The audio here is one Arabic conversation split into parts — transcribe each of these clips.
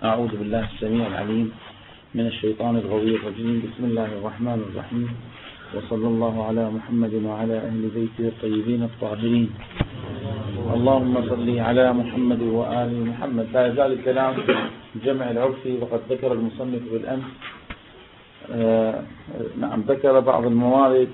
أعوذ بالله السميع العليم من الشيطان الغوي الرجيم. بسم الله الرحمن الرحيم، وصلى الله على محمد وعلى أهل بيته الطيبين الطاهرين. اللهم صل على محمد وآل محمد. لا يزال الكلام في الجمع العرفي، وقد ذكر المصنف بالأمس ذكر بعض الموارد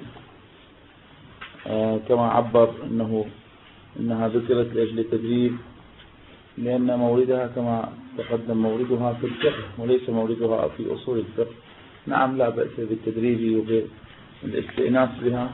كما عبر إنها ذكرت لأجل التدريب، لأن موردها كما تقدم موردها في الفقه وليس موردها في أصول الفقه. نعم، لا بأس بالتدريب وبالاستئناس بها،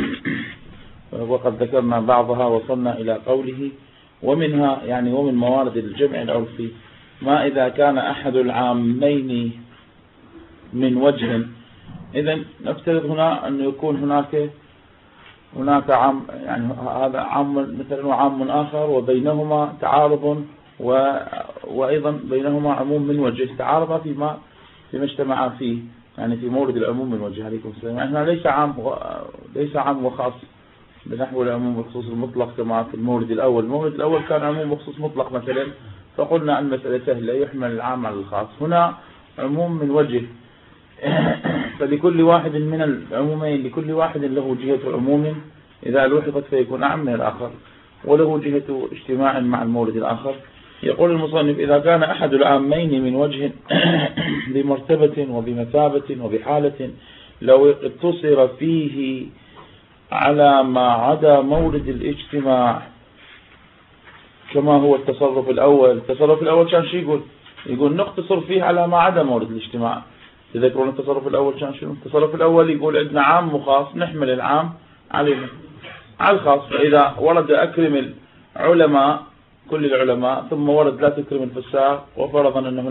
وقد ذكرنا بعضها. وصلنا إلى قوله ومنها ومن موارد الجمع العرفي ما إذا كان أحد العامين من وجه. إذن نفترض هنا أن يكون هناك عام، هذا عام مثلا وعام آخر، وبينهما تعارض وأيضا بينهما عموم من وجه، تعارض فيما اجتمعا فيه، في مورد العموم من وجه. عليكم السلام. هنا ليس عام وخاص بنحو العموم والخصوص المطلق كما في المورد الأول. المورد الأول كان عموم وخصوص مطلق مثلا، فقلنا المسألة سهلة، يحمل العام على الخاص. هنا عموم من وجه، فلكل واحد من العمومين لكل واحد له جهة عموم إذا لوحظت فيكون أعم من الآخر، وله جهة اجتماع مع المورد الآخر. يقول المصنف إذا كان أحد العامين من وجه بمرتبة وبمثابة وبحالة لو اقتصر فيه على ما عدا مورد الاجتماع كما هو التصرف الأول. التصرف الأول كان شو يقول نقتصر فيه على ما عدا مورد الاجتماع. تذكرون التصرف الأول كان شنو؟ التصرف الأول يقول عندنا عام وخاص، نحمل العام على الخاص. فإذا ورد أكرم العلماء كل العلماء ثم ورد لا تكرم الفساق، وفرضا أن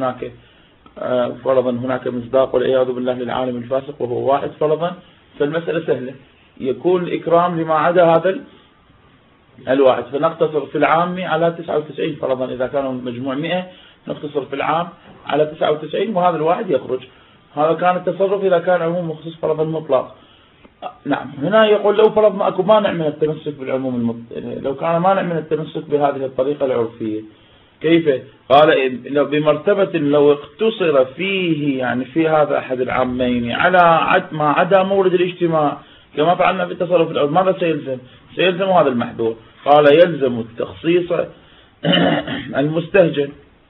هناك مصداق والعياذ بالله للعالم الفاسق وهو واحد فرضا، فالمسألة سهلة، يكون الإكرام لما عدا هذا الواحد، فنقتصر في العام على 99 فرضا. إذا كانوا مجموع 100 نقتصر في العام على 99 وهذا الواحد يخرج. هذا كان التصرف إذا كان عموم وخصوص فرضا مطلق. نعم، هنا يقول لو فرض ما مانع من التمسك بالعموم لو كان مانع من التمسك بهذه الطريقة العرفية، كيف؟ قال لو بمرتبة لو اقتصر فيه، في هذا أحد العامين على ما عدا مورد الاجتماع كما فعلنا في التصرف الأول، ماذا سيلزم هذا المحذور. قال يلزم التخصيص المستهجن.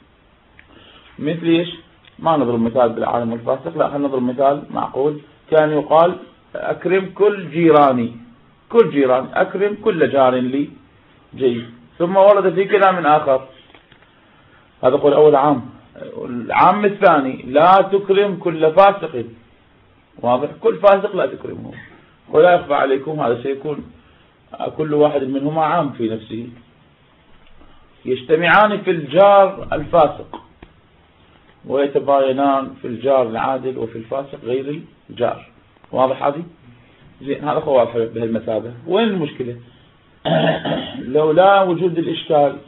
مثل ايش؟ ما نضرب مثال بالعالم الفاسق، لا، خلينا نضرب مثال معقول. كان يقال أكرم كل جيران، أكرم كل جار لي جيد. ثم ورد في كلام آخر، هذا قول أول عام. العام الثاني لا تكرم كل فاسق، واضح، كل فاسق لا تكرمه. ولا يخفى عليكم هذا سيكون كل واحد منهما عام في نفسه، يجتمعان في الجار الفاسق ويتباينان في الجار العادل وفي الفاسق غير الجار. واضح هذه؟ زين، هذا واضح بهالمثابة. وين المشكلة؟ لولا وجود الإشكال،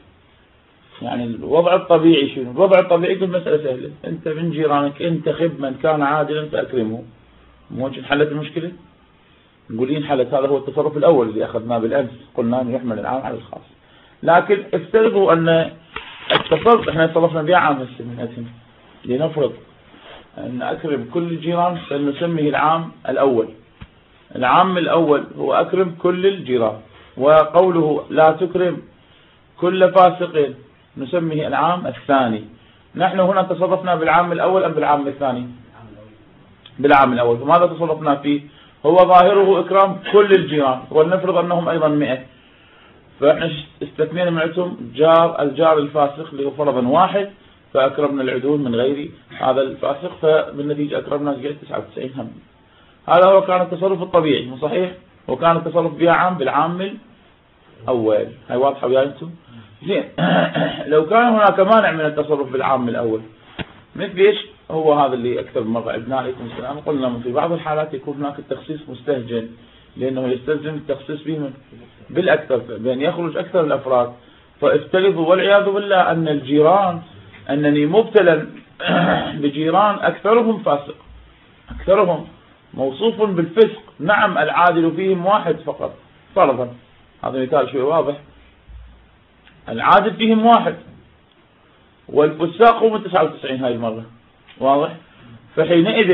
الوضع الطبيعي شنو؟ الوضع الطبيعي كل مسألة سهلة، أنت من جيرانك انتخب من كان عادلا فأكرمه. ممكن حلت المشكلة؟ نقول انحلت. هذا هو التصرف الأول اللي أخذناه بالأمس، قلنا أن يحمل العام على الخاص. لكن افترضوا أن التصرف احنا صرفنا بها عام السنة، لنفرض أن أكرم كل الجيران فنسميه العام الأول. العام الأول هو أكرم كل الجيران، وقوله لا تكرم كل فاسق نسميه العام الثاني. نحن هنا تصرفنا بالعام الأول أم بالعام الثاني؟ بالعام الأول. فماذا تصرفنا فيه؟ هو ظاهره إكرام كل الجيران، ولنفرض أنهم أيضا 100، فإحنا استثنينا معتهم الجار الفاسق اللي هو فرضا واحد، فأكرمنا العدول من غير هذا الفاسق، فبالنتيجة أكرمنا 99 هم. هذا هو كان التصرف الطبيعي، مو صحيح؟ وكان التصرف بها عام بالعام الأول. هاي واضحة ويا أنتم؟ زين. لو كان هناك مانع من التصرف بالعام الأول، مثل إيش؟ هو هذا اللي أكثر من مرة عدنا عليكم السلام، قلنا في بعض الحالات يكون هناك التخصيص مستهجن، لأنه يستلزم التخصيص به بالأكثر، بأن يخرج أكثر الأفراد. فافترضوا والعياذ بالله أن الجيران، أنني مبتلى بجيران أكثرهم فاسق، أكثرهم موصوف بالفسق. نعم، العادل فيهم واحد فقط فرضا، هذا مثال شوي واضح. العادل فيهم واحد، والفساق هم 99 هاي المرة. واضح؟ فحينئذ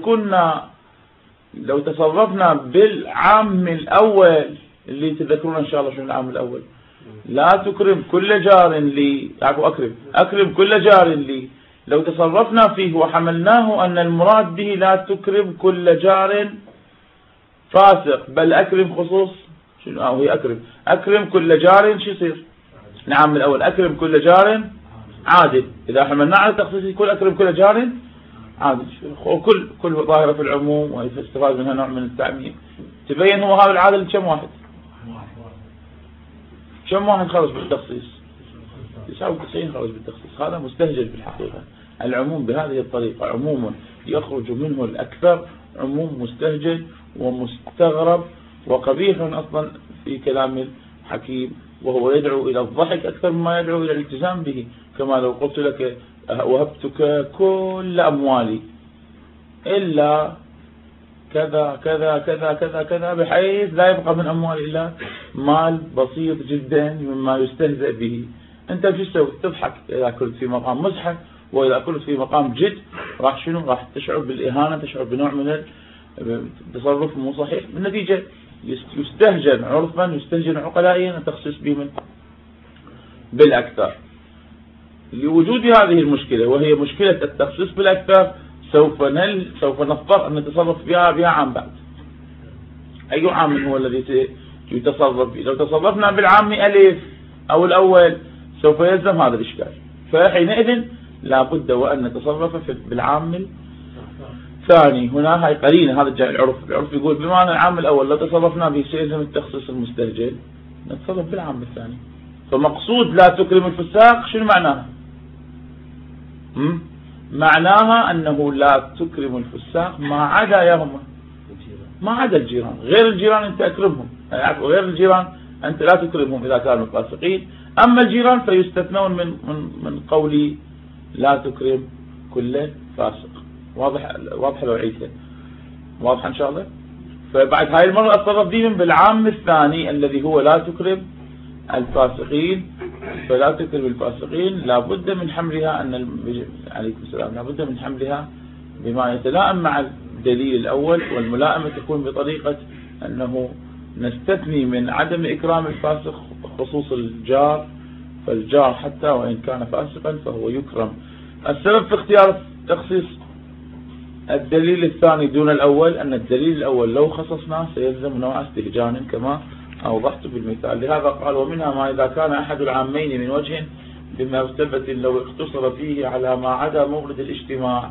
لو تصرفنا بالعام الأول اللي تذكرون إن شاء الله شنو العام الأول، لا تكرم كل جار لي، أكرم كل جار لي، لو تصرفنا فيه وحملناه أن المراد به لا تكرم كل جار فاسق، بل أكرم خصوص شنو هي أكرم كل جار شو يصير؟ نعم الأول أكرم كل جار عادل. إذا حملنا على تخصيص يكون أكرم كل جار عادل. كل ظاهرة في العموم ويستفاد منها نوع من التعميم. تبين هو هذا العادل كم واحد خرج بالتخصيص؟ 99 خرج بالتخصيص. هذا مستهجن في الحقيقة. العموم بهذه الطريقة عموم يخرج منه الأكثر، عموم مستهجن ومستغرب وقبيح أصلا في كلام الحكيم، وهو يدعو إلى الضحك أكثر مما يدعو إلى الالتزام به. كما لو قلت لك وهبتك كل أموالي إلا كذا كذا كذا كذا كذا، بحيث لا يبقى من أموالي إلا مال بسيط جدا مما يستهزأ به. أنت شو تسوي؟ تضحك إذا كنت في مقام مزحة، وإذا كنت في مقام جد راح تشعر بالإهانة، تشعر بنوع من التصرف مو صحيح. بالنتيجة يستهجن عرفا، يستهجن عقلائيا التخصيص به بالأكثر. لوجود هذه المشكلة وهي مشكلة التخصيص بالأكثر، سوف نضطر أن نتصرف بها عام بعد. أي عام هو الذي يتصرف به؟ لو تصرفنا بالعام ألف أو الأول سوف يلزم هذا الإشكال، فحينئذ لا بد وأن نتصرف بالعام الثاني. هنا هاي قرينة، هذا جاء العرف يقول بمعنى العام الأول لو تصرفنا به سيلزم التخصيص المستهجن، نتصرف بالعام الثاني. فمقصود لا تكرم الفساق شنو معناها؟ معناها أنه لا تكرم الفساق ما عدا الجيران. غير الجيران أنت أكرمهم، غير الجيران أنت لا تكرمهم إذا كانوا فاسقين. أما الجيران فيستثنون من قولي لا تكرم كل فاسق. واضح لو عيسى واضح إن شاء الله. فبعد هاي المرة أتصرف بهم بالعام الثاني الذي هو لا تكرم الفاسقين. فلا تكرم الفاسقين لابد من حملها عليكم السلام، لابد من حملها بما يتلائم مع الدليل الأول، والملائمة تكون بطريقة أنه نستثني من عدم إكرام الفاسق خصوص الجار، فالجار حتى وإن كان فاسقا فهو يكرم. السبب في اختيار تخصيص الدليل الثاني دون الأول أن الدليل الأول لو خصصناه سيلزم نوع استهجان كما أوضحت بالمثال. لهذا قال ومنها ما إذا كان أحد العامين من وجه بمرتبة لو اقتصر فيه على ما عدا مورد الاجتماع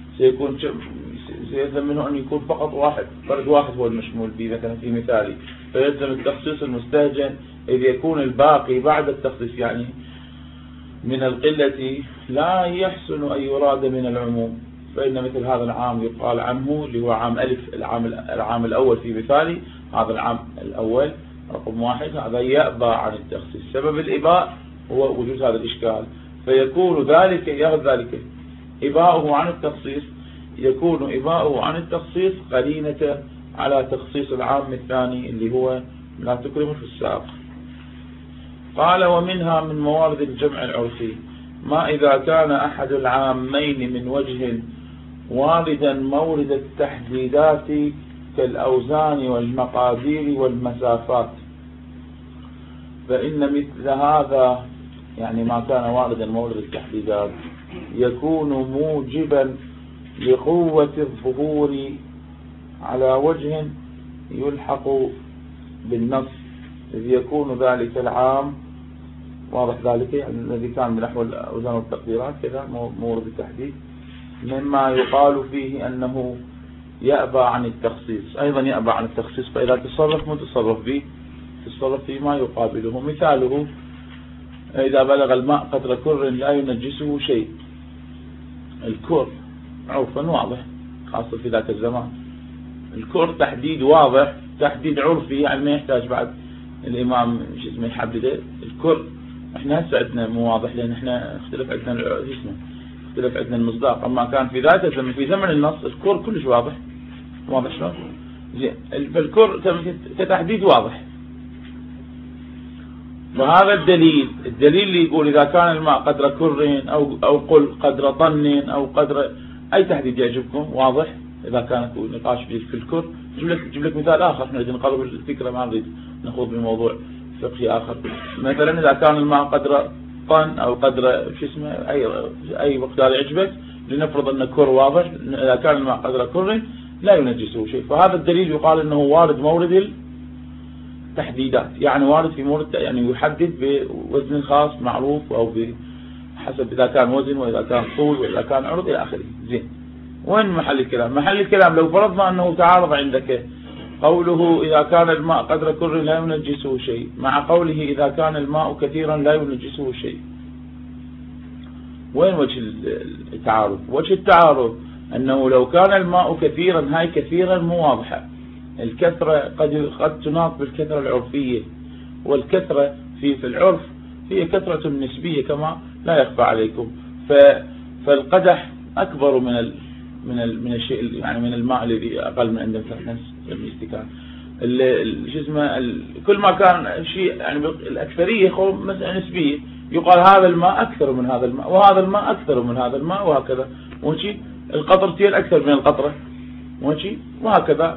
سيلزم منه أن يكون فقط فرد واحد هو المشمول به مثلا في مثالي، فيلزم التخصيص المستهجن إذ يكون الباقي بعد التخصيص يعني من القلة لا يحسن أن يراد من العموم. فإن مثل هذا العام يقال عنه اللي هو عام ألف، العام الأول في مثالي، هذا العام الأول رقم 1 هذا يأبى عن التخصيص. سبب الإباء هو وجود هذا الإشكال، فيكون ذلك إباؤه عن التخصيص، يكون إباؤه عن التخصيص قرينة على تخصيص العام الثاني اللي هو لا تكرم الفساق. قال ومنها من موارد الجمع العرفي ما إذا كان أحد العامين من وجه واردا مورد التحديدات كالأوزان والمقادير والمسافات، فإن مثل هذا يعني ما كان واردا مورد التحديدات يكون موجبا لقوة الظهور على وجه يلحق بالنص، إذ يكون ذلك العام واضح ذلك يعني الذي كان بنحو الأوزان والتقديرات كذا مورد التحديد، مما يقال فيه أنه يأبى عن التخصيص، أيضا يأبى عن التخصيص. فإذا تصرف متصرف به تصرف فيما يقابله. مثاله إذا بلغ الماء قدر كر لا ينجسه شيء. الكر عرفا واضح خاصة في ذاك الزمان، الكر تحديد واضح، تحديد عرفي يعني ما يحتاج بعد الإمام يحدده. الكر احنا هسه عندنا مو واضح لأن احنا اختلف عندنا المصداق. أما كان في ذاك الزمن في زمن النص الكر كلش واضح شلون؟ زين الكر كتحديد واضح. وهذا الدليل اللي يقول إذا كان الماء قدر كر أو قل قدر طن أو قدر أي تحديد يعجبكم واضح. إذا كانت نقاش في الكر جيب لك مثال آخر، نريد نقرب الفكرة، ما نريد نخوض بموضوع فقهي آخر. مثلا إذا كان الماء قدر طن أو قدر شو اسمه أي مقدار يعجبك، لنفرض أن كر واضح، إذا كان الماء قدر كر لا ينجسه شيء. فهذا الدليل يقال أنه وارد مورد التحديدات، يعني وارد في مورد، يعني يحدد بوزن خاص معروف أو بحسب إذا كان وزن وإذا كان طول وإذا كان عرض إلى آخره. زين، وين محل الكلام؟ محل الكلام لو فرضنا أنه تعارض عندك قوله إذا كان الماء قدر كر لا ينجسه شيء مع قوله إذا كان الماء كثيرا لا ينجسه شيء، وين وجه التعارض؟ وجه التعارض أنه لو كان الماء كثيرا، هاي كثيرا مو واضحة، الكثرة قد تناط بالكثرة العرفية، والكثرة في العرف هي كثرة نسبية كما لا يخفى عليكم. فالقدح أكبر من الشيء، يعني من الماء الذي أقل من عند مثلا الاستكان. شو اسمه، كل ما كان شيء يعني الأكثرية مسألة نسبية، يقال هذا الماء أكثر من هذا الماء وهذا الماء أكثر من هذا الماء وهكذا، وشي القطرتين أكثر من القطرة وشي وهكذا.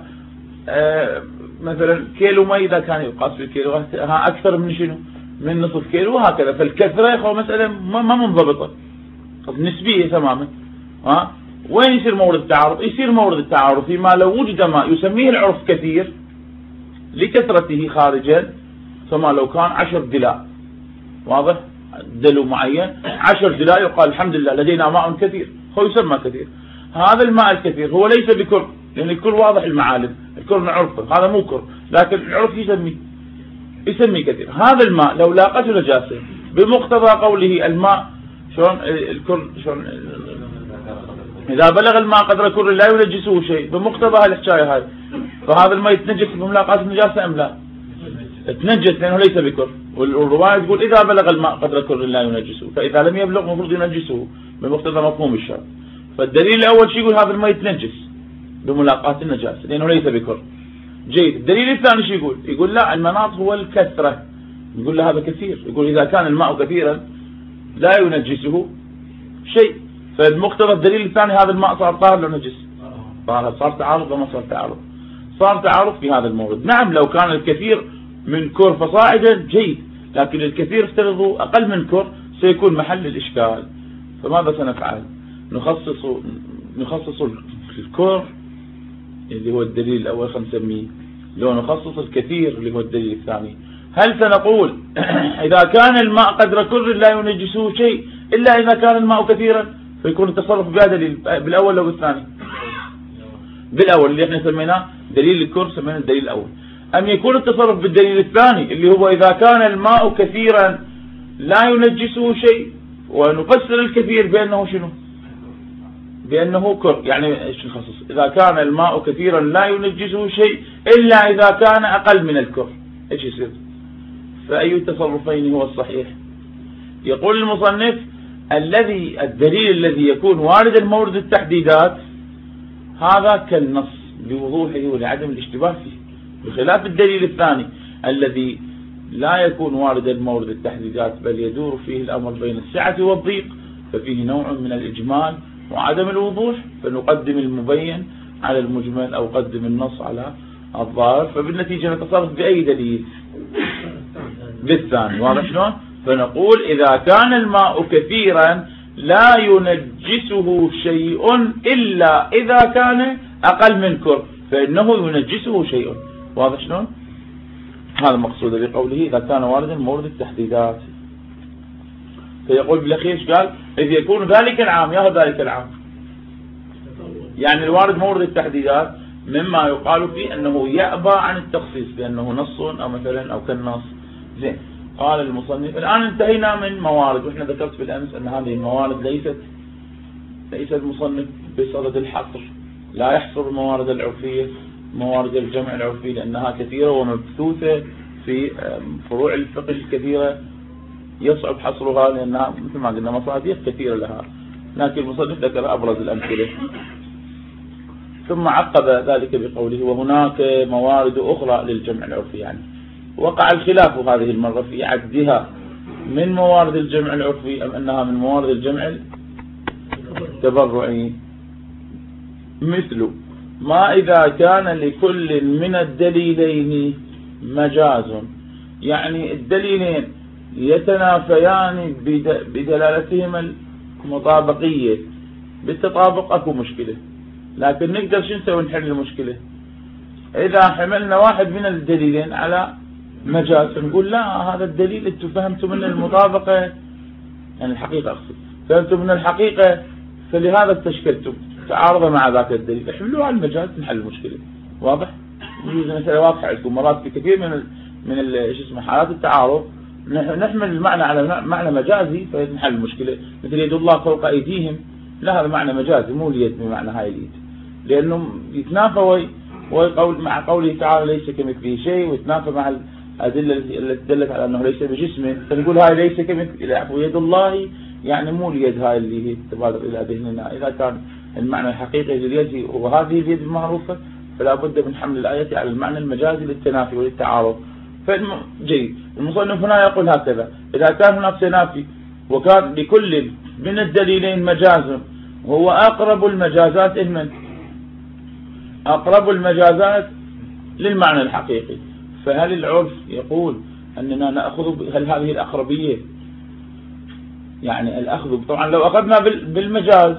مثلا كيلو ماء إذا كان يقاس بالكيلو ها أكثر من شنو؟ من نصف كيلو وهكذا. فالكثرة مسألة ما منضبطة نسبية تماما. وين يصير مورد التعارض؟ يصير مورد التعارض فيما لو وجد ماء يسميه العرف كثير لكثرته خارجا، ثم لو كان 10 دلاء واضح، دلو معين 10 دلاء، يقال الحمد لله لدينا ماء كثير، هو يسمى كثير. هذا الماء الكثير هو ليس بكر، لأن الكر واضح المعالم، الكر من عرفه هذا مو كر، لكن العرف يسميه كثير. هذا الماء لو لاقته نجاسة بمقتضى قوله الماء شلون الكر، شلون إذا بلغ الماء قدر كر لا ينجسه شيء، بمقتضى الحكاية هاي، فهذا الماء يتنجس بملاقاة النجاسة أم لا؟ يتنجس لأنه ليس بكر، والرواية تقول إذا بلغ الماء قدر كر لا ينجسه، فإذا لم يبلغ المفروض ينجسه بمقتضى مفهوم الشرع. فالدليل الأول شيء يقول هذا الماء يتنجس بملاقاة النجاسة لأنه ليس بكر. جيد. الدليل الثاني شيء يقول لا، المناط هو الكثرة، يقول له هذا كثير، يقول إذا كان الماء كثيرا لا ينجسه شيء، فالمقتضى الدليل الثاني هذا الماء صار طاهر لو نجس، صار تعارض وما صار تعارض؟ صار تعارض في هذا المورد. نعم لو كان الكثير من كر فصاعدا جيد، لكن الكثير افترضوا أقل من كر سيكون محل الإشكال. فماذا سنفعل؟ نخصص الكر اللي هو الدليل الأول خلينا نسميه، لو نخصص الكثير اللي هو الدليل الثاني. هل سنقول إذا كان الماء قدر كر لا ينجسه شيء إلا إذا كان الماء كثيرا، فيكون التصرف بهذا دليل بالأول أو بالثاني؟ بالأول اللي احنا سميناه دليل الكر سميناه الدليل الأول. أم يكون التصرف بالدليل الثاني اللي هو إذا كان الماء كثيرا لا ينجسه شيء، ونفسر الكثير بأنه شنو؟ بأنه كر. يعني ايش نخصص؟ إذا كان الماء كثيرا لا ينجسه شيء إلا إذا كان أقل من الكر، ايش يصير؟ فأي التصرفين هو الصحيح؟ يقول المصنف الدليل الذي يكون واردا مورد التحديدات هذا كالنص بوضوحه ولعدم الاشتباه فيه، بخلاف الدليل الثاني الذي لا يكون واردا مورد التحديدات بل يدور فيه الأمر بين السعة والضيق، ففيه نوع من الإجمال وعدم الوضوح، فنقدم المبين على المجمل أو قدم النص على الظاهر، فبالنتيجة نتصرف بأي دليل؟ بالثاني. واضح شلون؟ فنقول إذا كان الماء كثيرا لا ينجسه شيء إلا إذا كان أقل من كر، فإنه ينجسه شيء. واضح شلون؟ هذا المقصود بقوله إذا كان واردا مورد التحديدات. فيقول بالأخير قال إذ يكون ذلك العام ياخذ ذلك العام، يعني الوارد مورد التحديدات مما يقال فيه أنه يأبى عن التخصيص بأنه نص أو مثلا أو كالنص. زين. قال المصنف الآن انتهينا من موارد، وإحنا ذكرت بالأمس أن هذه الموارد ليست المصنف بصدد الحصر، لا يحصر الموارد العرفية موارد الجمع العرفي لأنها كثيرة ومبثوثة في فروع الفقه الكثيرة يصعب حصرها لأنها مثل ما قلنا مصادر كثيرة لها، لكن المصنف ذكر أبرز الأمثلة. ثم عقب ذلك بقوله وهناك موارد أخرى للجمع العرفي، يعني وقع الخلاف هذه المرة في عدها من موارد الجمع العرفي أم أنها من موارد الجمع التبرعي. مثل ما إذا كان لكل من الدليلين مجاز، يعني الدليلين يتنافيان بدلالتهما المطابقية، بالتطابق أكو مشكلة، لكن نقدر شو نسوي نحل المشكلة؟ إذا حملنا واحد من الدليلين على مجاز نقول لا، هذا الدليل انتم فهمتوا من المطابقة، يعني الحقيقة أقصد فهمتوا من الحقيقة، فلهذا استشكلتم تعارض مع ذاك الدليل، احملوه على المجاز نحل المشكلة. واضح؟ مثلا واضحة عندكم مرات في كثير من شو اسمه حالات التعارض نحمل المعنى على معنى مجازي فنحل المشكلة. مثل يد الله فوق أيديهم، لا هذا معنى مجازي مو اليد بمعنى هاي اليد، لأنه يتنافى مع قوله تعالى ليس كمثله شيء، ويتنافى مع الأدلة التي دلت على أنه ليس بجسمه، فنقول هاي ليس كمثله يد الله، يعني مو اليد هاي اللي هي تبادر إلى ذهننا. إذا كان المعنى الحقيقي لليد وهذه اليد المعروفة فلا بد من حمل الآية على المعنى المجازي للتنافي وللتعارض. جيد، المصنف هنا يقول هكذا: إذا كان هناك تنافي وكان لكل من الدليلين مجاز وهو أقرب المجازات أقرب المجازات للمعنى الحقيقي، فهل العرف يقول أننا نأخذ هل هذه الأقربية، يعني الأخذ طبعا لو أخذنا بالمجاز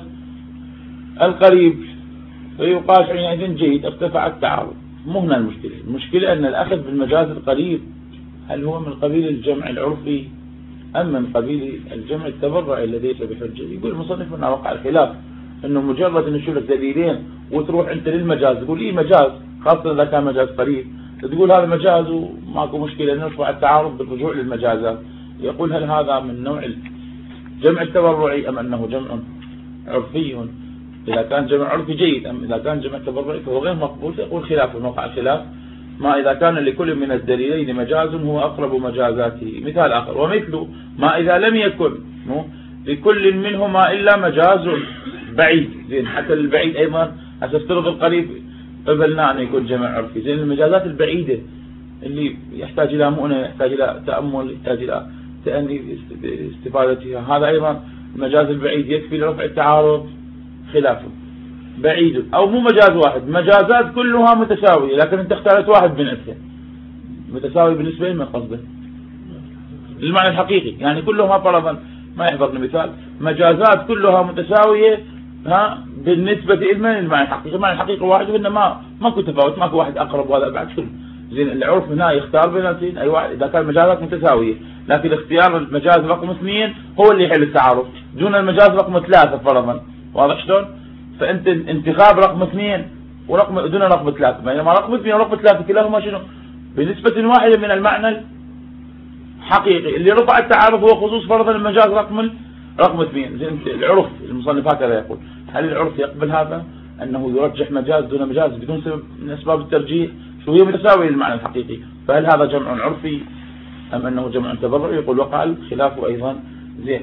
القريب فيقال حينئذ جيد ارتفع التعارض، مو هنا المشكلة. المشكلة أن الأخذ بالمجاز القريب هل هو من قبيل الجمع العرفي أم من قبيل الجمع التبرعي الذي ليس بحجة؟ يقول المصنف أنه وقع الخلاف، أنه مجرد أن نشوف لك دليلين وتروح أنت للمجاز تقول إيه مجاز، خاصة إذا كان مجاز قريب تقول هذا مجاز وماكو مشكلة نرفع التعارض بالرجوع للمجازات. يقول هل هذا من نوع الجمع التبرعي أم أنه جمع عرفي؟ إذا كان جمع عرفي جيد، أم إذا كان جمع تبرعي فهو غير مقبول. يقول خلاف وقع الخلاف ما إذا كان لكل من الدليلين مجاز هو أقرب مجازاته. مثال آخر: ومثل ما إذا لم يكن لكل منهما إلا مجاز بعيد. زين، حتى البعيد أيضا أستفترض القريب قبلنا أن يكون جمع عرفي. زين، المجازات البعيدة اللي يحتاج إلى مؤنة، يحتاج إلى تأمل، يحتاج إلى تأني استفادتها، هذا أيضا المجاز البعيد يكفي لرفع التعارض. خلافه بعيد أو مو مجاز واحد، مجازات كلها متساوية لكن أنت اختارت واحد من أنت متساوي بالنسبة لمن قصده للمعنى الحقيقي، يعني كلها فرضا ما يحضرني مثال مجازات كلها متساوية بالنسبة إلى المعنى الحقيقي. المعنى الحقيقي واحد وإنما ماكو تفاوت، ماكو واحد أقرب وهذا بعد كله. زين، العرف هنا يختار بين الاثنين أي واحد إذا كان مجازات متساوية، لكن اختيار المجاز رقم 2 هو اللي يحل التعارض دون المجاز رقم 3 فرضا. واضح شلون؟ فأنت انتخاب رقم 2 ورقم دون رقم 3، بينما رقم 2 ورقم 3 كلاهما شنو؟ بنسبة واحدة من المعنى الحقيقي. اللي رفع التعارض هو خصوص فرضا المجاز رقم 2. زين، العرف المصنف هكذا يقول: هل العرف يقبل هذا أنه يرجح مجاز دون مجاز بدون سبب من أسباب الترجيح وهي متساوية للمعنى الحقيقي؟ فهل هذا جمع عرفي أم أنه جمع تبرعي؟ يقول وقال خلافه أيضا. زين،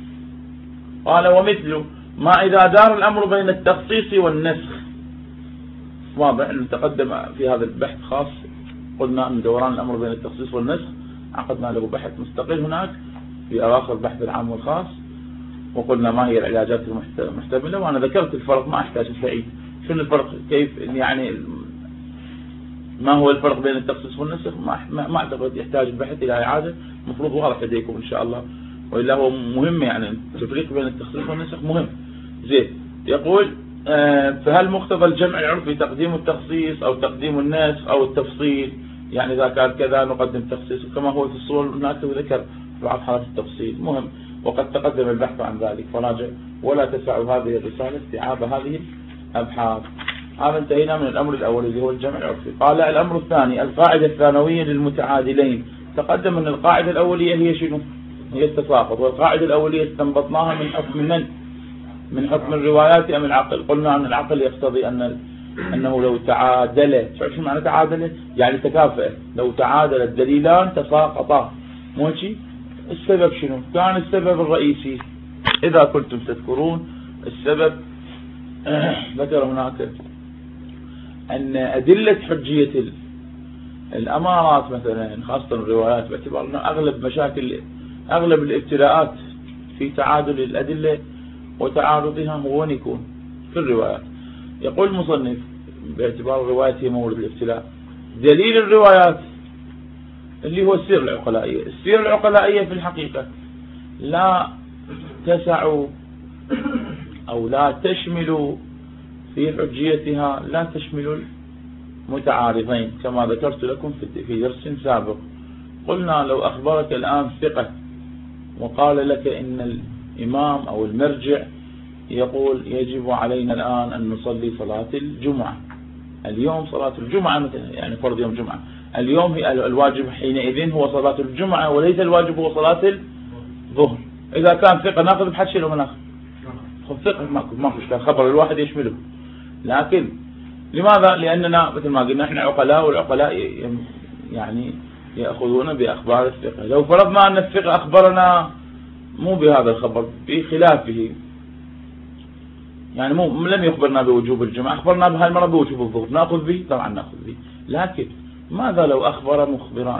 قال: ومثل ما إذا دار الأمر بين التخصيص والنسخ. واضح أنه تقدم في هذا البحث خاص، قلنا أن دوران الأمر بين التخصيص والنسخ عقدنا له بحث مستقل هناك في أواخر البحث العام والخاص، وقلنا ما هي العلاجات المحتملة، وأنا ذكرت الفرق ما أحتاج أستعيد. شنو الفرق؟ كيف يعني ما هو الفرق بين التخصيص والنسخ؟ ما أعتقد يحتاج البحث إلى إعادة، المفروض واضح لديكم إن شاء الله، وإلا هو مهم، يعني التفريق بين التخصيص والنسخ مهم. زين، يقول: فهل مقتضى الجمع العرفي تقديم التخصيص أو تقديم النسخ أو التفصيل؟ يعني إذا كان كذا نقدم تخصيص كما هو في الصور هناك وذكر بعض حالات التفصيل مهم، وقد تقدم البحث عن ذلك فراجع، ولا تسع هذه الرسالة استيعاب هذه الأبحاث. هذا انتهينا من الأمر الأول اللي هو الجمع العرفي. قال: الأمر الثاني القاعدة الثانوية للمتعادلين. تقدم أن القاعدة الأولية هي شنو؟ هي التساقط، والقاعدة الأولية استنبطناها من حكم من حكم الروايات أم العقل. قلنا أن العقل يقتضي أنه لو تعادل، شو معنى تعادل؟ يعني تكافئ، لو تعادل الدليلان تساقطا. مو شيء؟ السبب شنو؟ كان السبب الرئيسي إذا كنتم تذكرون السبب ذكر هناك أن أدلة حجية الأمارات مثلا، خاصة الروايات، باعتبار أن أغلب الابتلاءات في تعادل الأدلة وتعارضها هو وين يكون؟ في الروايات. يقول المصنف باعتبار الروايات هي مورد الابتلاء، دليل الروايات اللي هو السير العقلائية. السير العقلائية في الحقيقة لا تسع أو لا تشمل في حجيتها، لا تشمل المتعارضين كما ذكرت لكم في درس سابق. قلنا لو أخبرك الآن ثقة وقال لك إن الإمام أو المرجع يقول يجب علينا الآن أن نصلي صلاة الجمعة اليوم، صلاة الجمعة مثلا، يعني فرض يوم جمعة اليوم، هي الواجب حينئذ هو صلاة الجمعة وليس الواجب هو صلاة الظهر. إذا كان ثقة ناخذ بحشي لو ما ناخذ ثقة ماكو إشكال، خبر الواحد يشمله. لكن لماذا؟ لأننا مثل ما قلنا احنا عقلاء، والعقلاء يعني يأخذون بأخبار الثقة. لو فرضنا أن الثقة أخبرنا مو بهذا الخبر، بخلافه، يعني لم يخبرنا بوجوب الجمعة، أخبرنا بهالمرة بوجوب الظهر، نأخذ به؟ طبعا نأخذ به. لكن ماذا لو أخبر مخبران،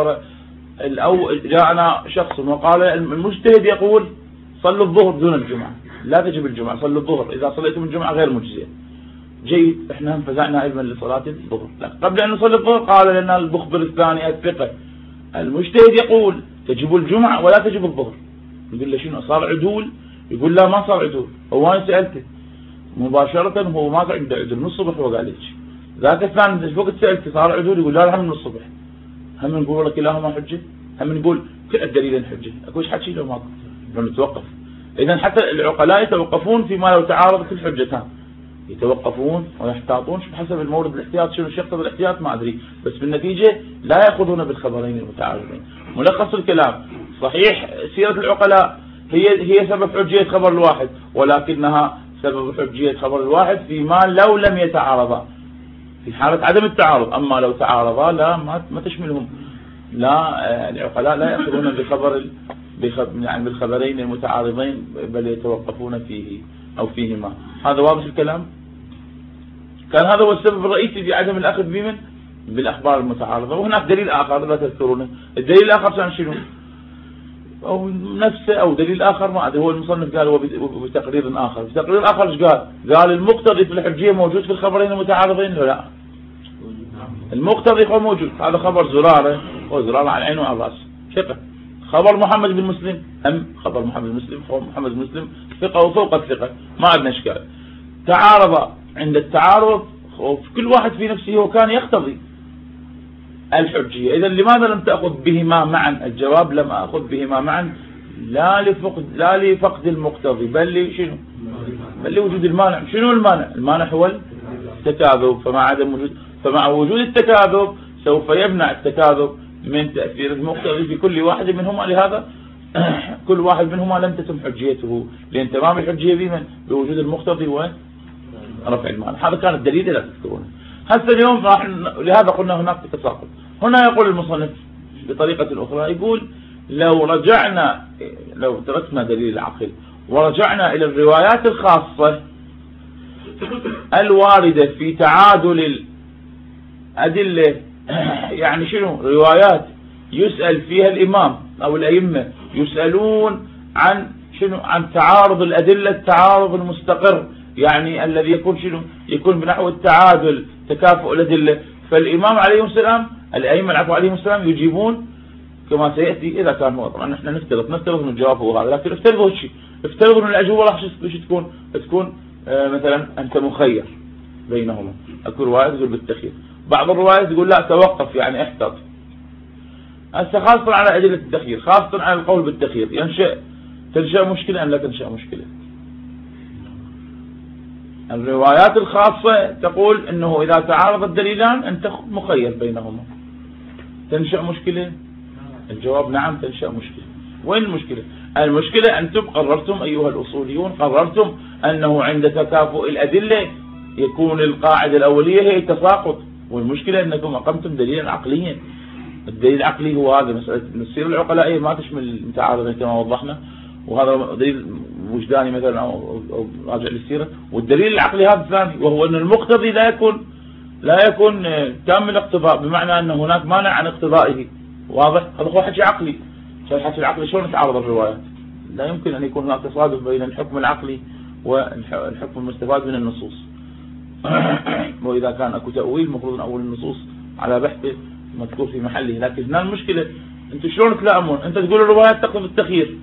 أو جاءنا شخص وقال المجتهد يقول صلوا الظهر دون الجمعة، لا تجب الجمعة، صلوا الظهر، إذا صليتم الجمعة غير مجزية. جيد، احنا انفزعنا علما لصلاة الظهر. قبل أن نصلي الظهر قال لنا المخبر الثاني الثقة المجتهد يقول تجب الجمعة ولا تجب الظهر. يقول له شنو صار عدول؟ يقول لا ما صار عدول، هو أنا سألته مباشرة هو ما عنده عدول من الصبح وقال لك. ذاك الثاني وقت سألته صار عدول، يقول لا هم من الصبح. هم نقول لك كلاهما حجة، هم نقول كل الدليلين حجة، اكوش حكي لو ماكو نتوقف. إذا حتى العقلاء يتوقفون فيما لو تعارضت الحجتان، يتوقفون ويحتاطون بحسب المورد الاحتياط. شنو يقتضي الاحتياط ما أدري، بس بالنتيجة لا يأخذون بالخبرين المتعارضين. ملخص الكلام صحيح، سيرة العقلاء هي سبب حجية خبر الواحد، ولكنها سبب حجية خبر الواحد فيما لو لم يتعارضا، في حالة عدم التعارض. أما لو تعارضا لا ما تشملهم، لا العقلاء لا يأخذون يعني بالخبرين المتعارضين، بل يتوقفون فيه أو فيهما. هذا واضح الكلام؟ كان هذا هو السبب الرئيسي في عدم الأخذ بمن؟ بالأخبار المتعارضة. وهناك دليل آخر لا تذكرونه. الدليل الآخر كان شنو؟ أو نفسه أو دليل آخر ما أدري، هو المصنف قال هو بتقرير آخر. بتقرير آخر ايش قال؟ قال المقتضي في الحجية موجود في الخبرين المتعارضين ولا لا؟ المقتضي هو موجود. هذا خبر زرارة، وزرارة على العين وعلى الرأس ثقة. خبر محمد بن مسلم، خبر محمد بن مسلم، محمد بن مسلم ثقة وفوق الثقة، ما عندنا إشكال. تعارض، عند التعارض كل واحد في نفسه وكان يقتضي الحجية. إذا لماذا لم تأخذ بهما معا؟ الجواب لم أخذ بهما معا لا لفقد المقتضي، بل شنو؟ بل لوجود المانع. شنو المانع؟ المانع هو التكاذب. فمع وجود التكاذب سوف يمنع التكاذب من تأثير المقتضي في كل واحد منهما. لهذا كل واحد منهما لم تتم حجيته، لأن تمام الحجية بمن؟ بوجود المقتضي ورفع المانع. هذا كان الدليل لا تذكرونه. هسه اليوم لهذا قلنا هناك تساقط. هنا يقول المصنف بطريقة أخرى، يقول لو تركنا دليل العقل ورجعنا إلى الروايات الخاصة الواردة في تعادل الأدلة، يعني شنو؟ روايات يسأل فيها الإمام أو الأئمة، يسألون عن شنو؟ عن تعارض الأدلة، التعارض المستقر، يعني الذي يكون شنو؟ يكون بنحو التعادل، تكافؤ الأدلة. فالإمام عليه السلام، الأئمة عليهم السلام يجيبون كما سيأتي إذا كان هو. طبعا نحن نفترض أن الجواب هو هذا، لكن افترضوا هالشيء، افترضوا أن الأجوبة راح تكون مثلا أنت مخير بينهما. أكو رواية تقول بالتخيير، بعض الروايات تقول لا توقف يعني احتاط. هسه خاصة على أدلة التخيير، خاصة على القول بالتخيير، تنشأ مشكلة أم لا تنشأ مشكلة؟ الروايات الخاصة تقول أنه إذا تعارض الدليلان أنت مخير بينهما، تنشأ مشكلة؟ الجواب نعم تنشأ مشكلة. وين المشكلة؟ المشكلة أنتم قررتم أيها الأصوليون، قررتم أنه عند تكافؤ الأدلة يكون القاعدة الأولية هي التساقط، والمشكلة أنكم أقمتم دليلا عقليا. الدليل العقلي هو هذا، مسألة السير العقلائية ما تشمل المتعارضين كما وضحنا، وهذا دليل وجداني مثلا أو راجع للسيرة. والدليل العقلي هذا الثاني، وهو أن المقتضي لا يكون لا يكون تام الاقتضاء، بمعنى أن هناك مانع عن اقتضائه. واضح؟ هذا هو حكي عقلي. الحكي العقلي شلون تعارض الروايات؟ لا يمكن أن يكون هناك تصادف بين الحكم العقلي والحكم المستفاد من النصوص. وإذا كان أكو تأويل مفروض أول النصوص على بحث مذكور في محله. لكن هنا المشكلة، أنتم شلون تلائمون؟ أنت تقول الروايات تقتضي التخيير،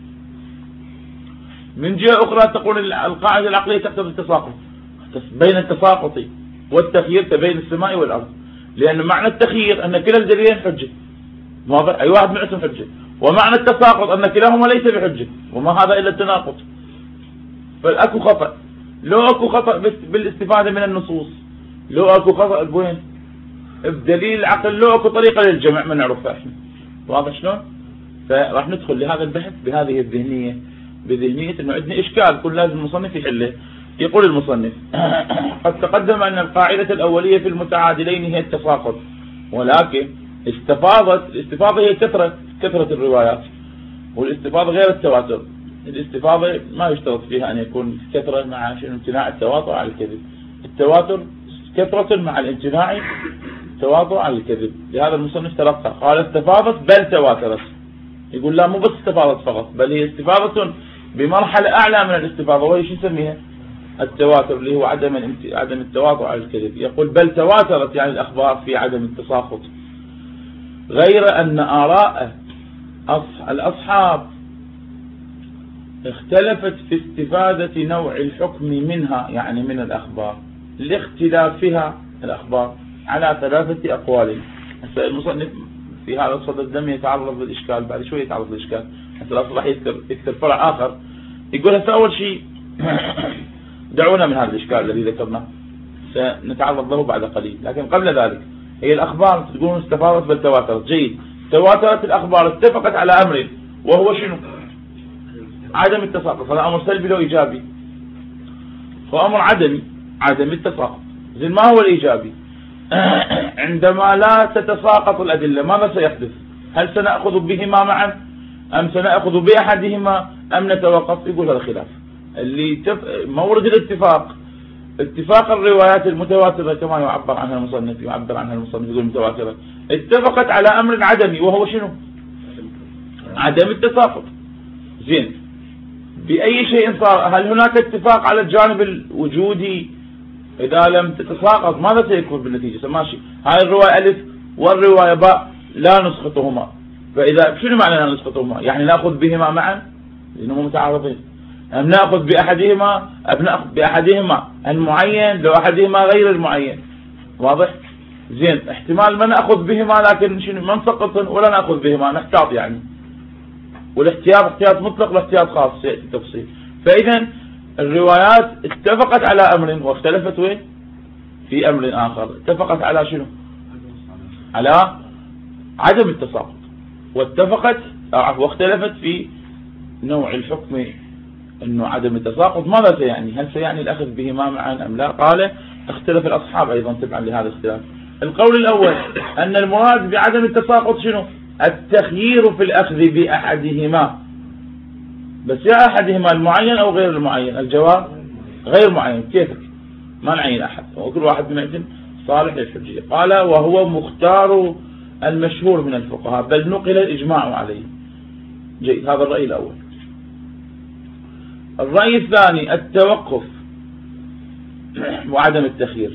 من جهة أخرى تقول القاعدة العقلية تقتضي التساقط. بين التساقط والتخيير تبين السماء والأرض، لأن معنى التخيير أن كلا الدليلين حجة، واضح؟ أي واحد منهم حجة، ومعنى التساقط أن كلاهما ليس بحجة، وما هذا إلا التناقض. فالأكو خطأ. لو أكو خطأ بالاستفادة من النصوص، لو أكو خطأ بوين؟ بدليل العقل، لو أكو طريقة للجمع ما نعرفها احنا. واضح شلون؟ فراح ندخل لهذا البحث بهذه الذهنية، بذهنية أنه عندنا إشكال كل لازم المصنف يحله. يقول المصنف: قد تقدم أن القاعدة الأولية في المتعادلين هي التساقط، ولكن الاستفاضة هي كثرة الروايات، والاستفاضة غير التواتر. الاستفاضة ما يشترط فيها أن يكون كثرة مع امتناع التواطؤ على الكذب، التواتر كثرة مع الامتناع تواطؤ على الكذب. لهذا المصنف ترقى قال استفاضت بل تواترت. يقول لا، مو بس استفاضت فقط، بل هي استفاضة بمرحلة أعلى من الاستفاضة، وهي شو نسميها؟ التواتر، اللي هو عدم التواطؤ على الكذب. يقول بل تواترت يعني الأخبار في عدم التساقط، غير أن آراء الأصحاب اختلفت في استفادة نوع الحكم منها، يعني من الأخبار، لاختلافها الأخبار على 3 أقوال. هسه المصنف في هذا الصدد لم يتعرض للإشكال، بعد شوي يتعرض للإشكال. هسه الأصل راح يذكر فرع آخر. يقول هسه أول شيء دعونا من هذا الإشكال الذي ذكرناه، سنتعرض له بعد قليل. لكن قبل ذلك، هي الأخبار تقولون استفاضت بل تواترت. جيد، تواترت الأخبار، اتفقت على أمر، وهو شنو؟ عدم التساقط. هذا أمر سلبي لو إيجابي؟ هو أمر عدم التساقط. زين، ما هو الإيجابي؟ عندما لا تتساقط الأدلة ماذا سيحدث؟ هل سنأخذ بهما معا أم سنأخذ بأحدهما أم نتوقف؟ يقول هذا خلاف. اللي مورد الاتفاق، اتفاق الروايات المتواترة كما يعبر عنها المصنف يقول متواترة، اتفقت على أمر عدمي، وهو شنو؟ عدم التساقط. زين، بأي شيء صار؟ هل هناك اتفاق على الجانب الوجودي؟ إذا لم تتساقط ماذا سيكون بالنتيجة؟ ماشي، هاي الرواية ألف والرواية باء لا نسقطهما، فإذا شنو معنى لا نسقطهما؟ يعني نأخذ بهما معا لأنهم متعارضين، أم نأخذ بأحدهما بأحدهما المعين لو أحدهما غير المعين. واضح؟ زين، احتمال ما نأخذ بهما، لكن شنو ما نسقطن ولا نأخذ بهما، نحتاط يعني. والاحتياط احتياط مطلق واحتياط خاص سيأتي التفصيل. فإذا الروايات اتفقت على أمر واختلفت وين؟ في أمر آخر. اتفقت على شنو؟ على عدم التساقط، واتفقت واختلفت في نوع الحكم انه عدم التساقط. ماذا سيعني؟ هل سيعني الأخذ بهما معا أم لا؟ قال اختلف الأصحاب أيضا تبعا لهذا الاختلاف. القول الأول أن المراد بعدم التساقط شنو؟ التخيير في الأخذ بأحدهما. بس يا أحدهما المعين أو غير المعين؟ الجواب غير معين. كيفك؟ ما نعين أحد، وكل واحد منهم صالح للحجية. قال وهو مختار المشهور من الفقهاء، بل نقل الإجماع عليه. جيد، هذا الرأي الأول. الرأي الثاني التوقف وعدم التخيير.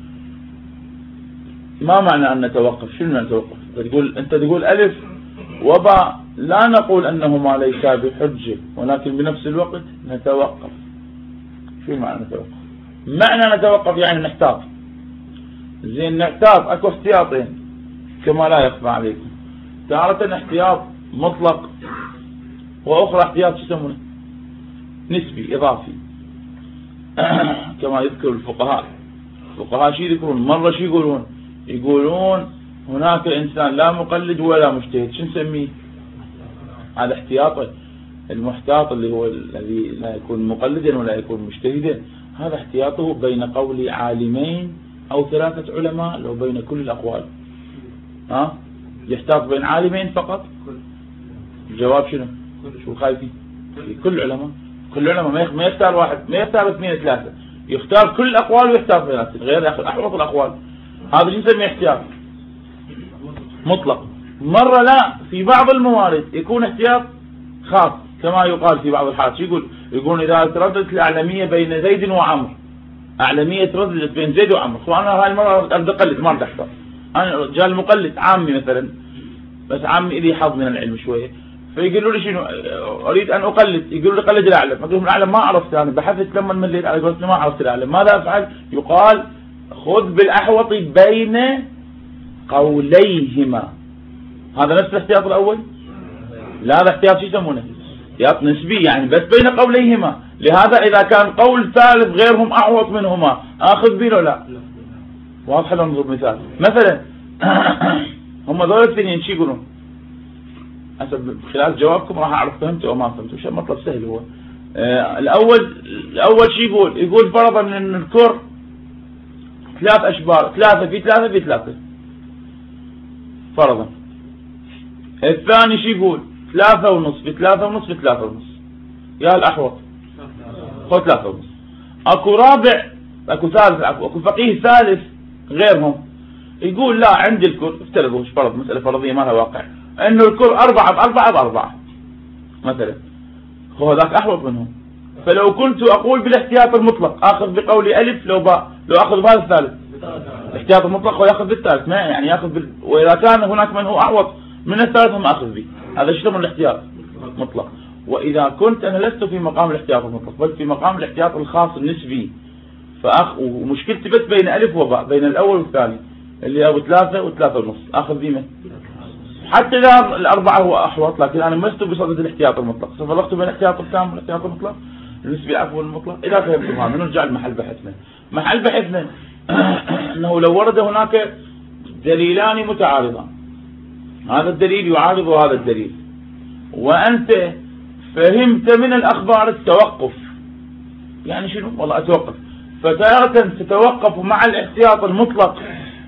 ما معنى أن نتوقف؟ شنو معنى نتوقف؟ أنت تقول ألف وباء لا نقول أنهما ليسا بحجة، ولكن بنفس الوقت نتوقف. شو معنى نتوقف؟ معنى نتوقف يعني نحتاط. زين، نحتاط أكو احتياطين كما لا يخفى عليكم. تارة احتياط مطلق، وأخرى احتياط يسمونه نسبي إضافي. كما يذكر الفقهاء شو يذكرون؟ مرة شو يقولون هناك إنسان لا مقلد ولا مجتهد، شو نسميه؟ هذا احتياطه. المحتاط اللي هو الذي لا يكون مقلدا ولا يكون مجتهدا، هذا احتياطه بين قول عالمين أو 3 علماء، لو بين كل الأقوال. يحتاط بين عالمين فقط؟ الجواب شنو؟ شو خايفين؟ كل علماء ما يختار واحد، ما يختار 2 3، يختار كل الأقوال ويختار بيناتهم، غير ياخذ أحوط الأقوال. هذا شو نسميه احتياط مطلق. مرة لا، في بعض الموارد يكون احتياط خاص كما يقال في بعض الحالات. يقول إذا ترددت الأعلمية بين زيد وعمر، أعلمية ترددت بين زيد وعمر، وأنا هاي المرة أبدأ أقلد ما بدي أحتاط، أنا رجال مقلد عامي مثلا، بس عامي إلي حظ من العلم شوية، فيقولوا لي شنو أريد أن أقلد، يقولوا لي قلد الأعلم، أقول لهم الأعلم ما عرفت، أنا بحثت لما مليت على قولتنا ما عرفت الأعلم، ماذا أفعل؟ يقال خذ بالأحوط بين قوليهما. هذا نفس الاحتياط الأول؟ لا، هذا احتياط شو يسمونه؟ احتياط نسبي، يعني بس بين قوليهما. لهذا إذا كان قول ثالث غيرهم أعوض منهما آخذ به لا؟ واضح. لو نضرب مثال مثلا هم ذول الاثنين شو يقولون؟ حسب خلال جوابكم راح أعرف فهمتوا أو ما فهمتوا. شيء مطلب سهل هو. الأول شو يقول فرضا أن الكر 3 أشبار، 3 في 3 في 3 فرضا. الثاني شو يقول؟ 3 ونص في 3 ونص في 3 ونص. يا الأحوط خذ 3 ونص. أكو رابع، أكو ثالث، أكو فقيه ثالث غيرهم يقول لا، عندي الكر افترضوا فرض، مسألة فرضية ما لها واقع، إنه الكر 4 ب4 ب4 مثلا، هو ذاك أحوط منهم. فلو كنت أقول بالاحتياط المطلق آخذ بقولي ألف لو باء، لو أخذ بهذا الثالث الاحتياط المطلق ويأخذ بالثالث، ما يعني يأخذ وإذا كان هناك من هو أعوض من الثالث هم أخذ به. هذا شو الاحتياط مطلق. وإذا كنت أنا لست في مقام الاحتياط المطلق بل في مقام الاحتياط الخاص النسبي، ومشكلتي بس بين ألف وباء، بين الأول والثاني اللي هو 3 و3 ونص، أخذ به حتى إذا الأربعة هو أحوط، لكن أنا لست بصدد الاحتياط المطلق. ففرقت بين الاحتياط التام والاحتياط المطلق النسبي العفو المطلق. إذا فهمتم هذا نرجع لمحل بحثنا. محل بحثنا أنه لو ورد هناك دليلان متعارضان، هذا الدليل يعارض هذا الدليل، وأنت فهمت من الأخبار التوقف، يعني شنو؟ والله أتوقف، فتارة تتوقف مع الاحتياط المطلق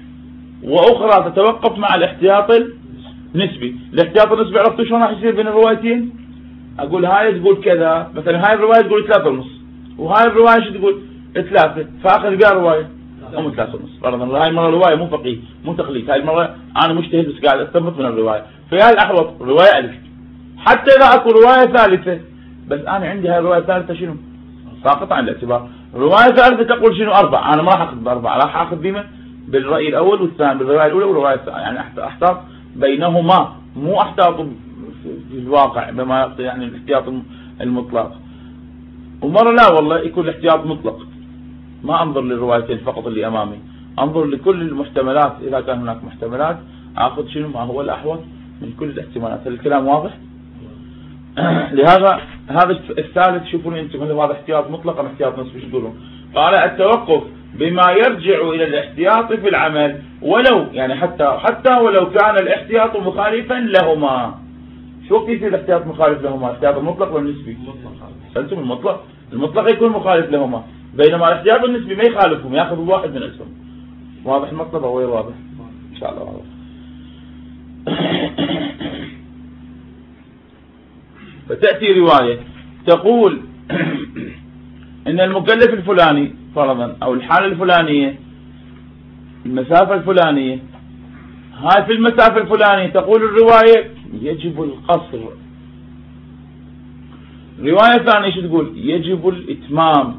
وأخرى تتوقف مع الاحتياط النسبي. الاحتياط النسبي عرفتوا شلون راح يصير بين الروايتين؟ أقول هاي تقول كذا مثلا، هاي الرواية تقول 3 ونص، وهاي الرواية شو تقول 3، فآخذ بها رواية أم 3 ونص. فرضا هاي المرة رواية مو فقيه مو تقليد، هاي المرة أنا مجتهد بس قاعد أستنبط من الرواية، فهي الأحوط رواية ألف. حتى إذا أكو رواية ثالثة بس أنا عندي هاي الرواية الثالثة شنو؟ ساقطة عن الاعتبار. رواية ثالثة تقول شنو 4، أنا ما راح أخذ ب4، راح أخذ بما بالرأي الأول والثاني، بالرواية الأولى والرواية الثانية، يعني أحتاط بينهما، مو أحتاط في الواقع بما يقتضي يعني الاحتياط المطلق. ومرة لا والله يكون الاحتياط مطلق، ما أنظر للروايتين فقط اللي أمامي، أنظر لكل المحتملات. إذا كان هناك محتملات أخذ شنو ما هو الأحوط من كل الاحتمالات. الكلام واضح؟ لهذا هذا الثالث شوفون أنتم هل هذا احتياط مطلق أم احتياط نسبي؟ شو تقولون؟ قال التوقف بما يرجع إلى الاحتياط في العمل ولو يعني حتى ولو كان الاحتياط مخالفا لهما. شو كيف الاحتياط مخالف لهما؟ الاحتياط المطلق ولا النسبي؟ سألتم المطلق يكون مخالف لهما، بينما الاحتياط النسبي ما يخالفهم، ياخذ واحد من اسهم. واضح المطلب أو غير واضح؟ إن شاء الله واضح. فتأتي رواية تقول إن المكلف الفلاني فرضا أو الحالة الفلانية المسافة الفلانية، هاي في المسافة الفلانية تقول الرواية يجب القصر. رواية ثانية شو تقول؟ يجب الإتمام.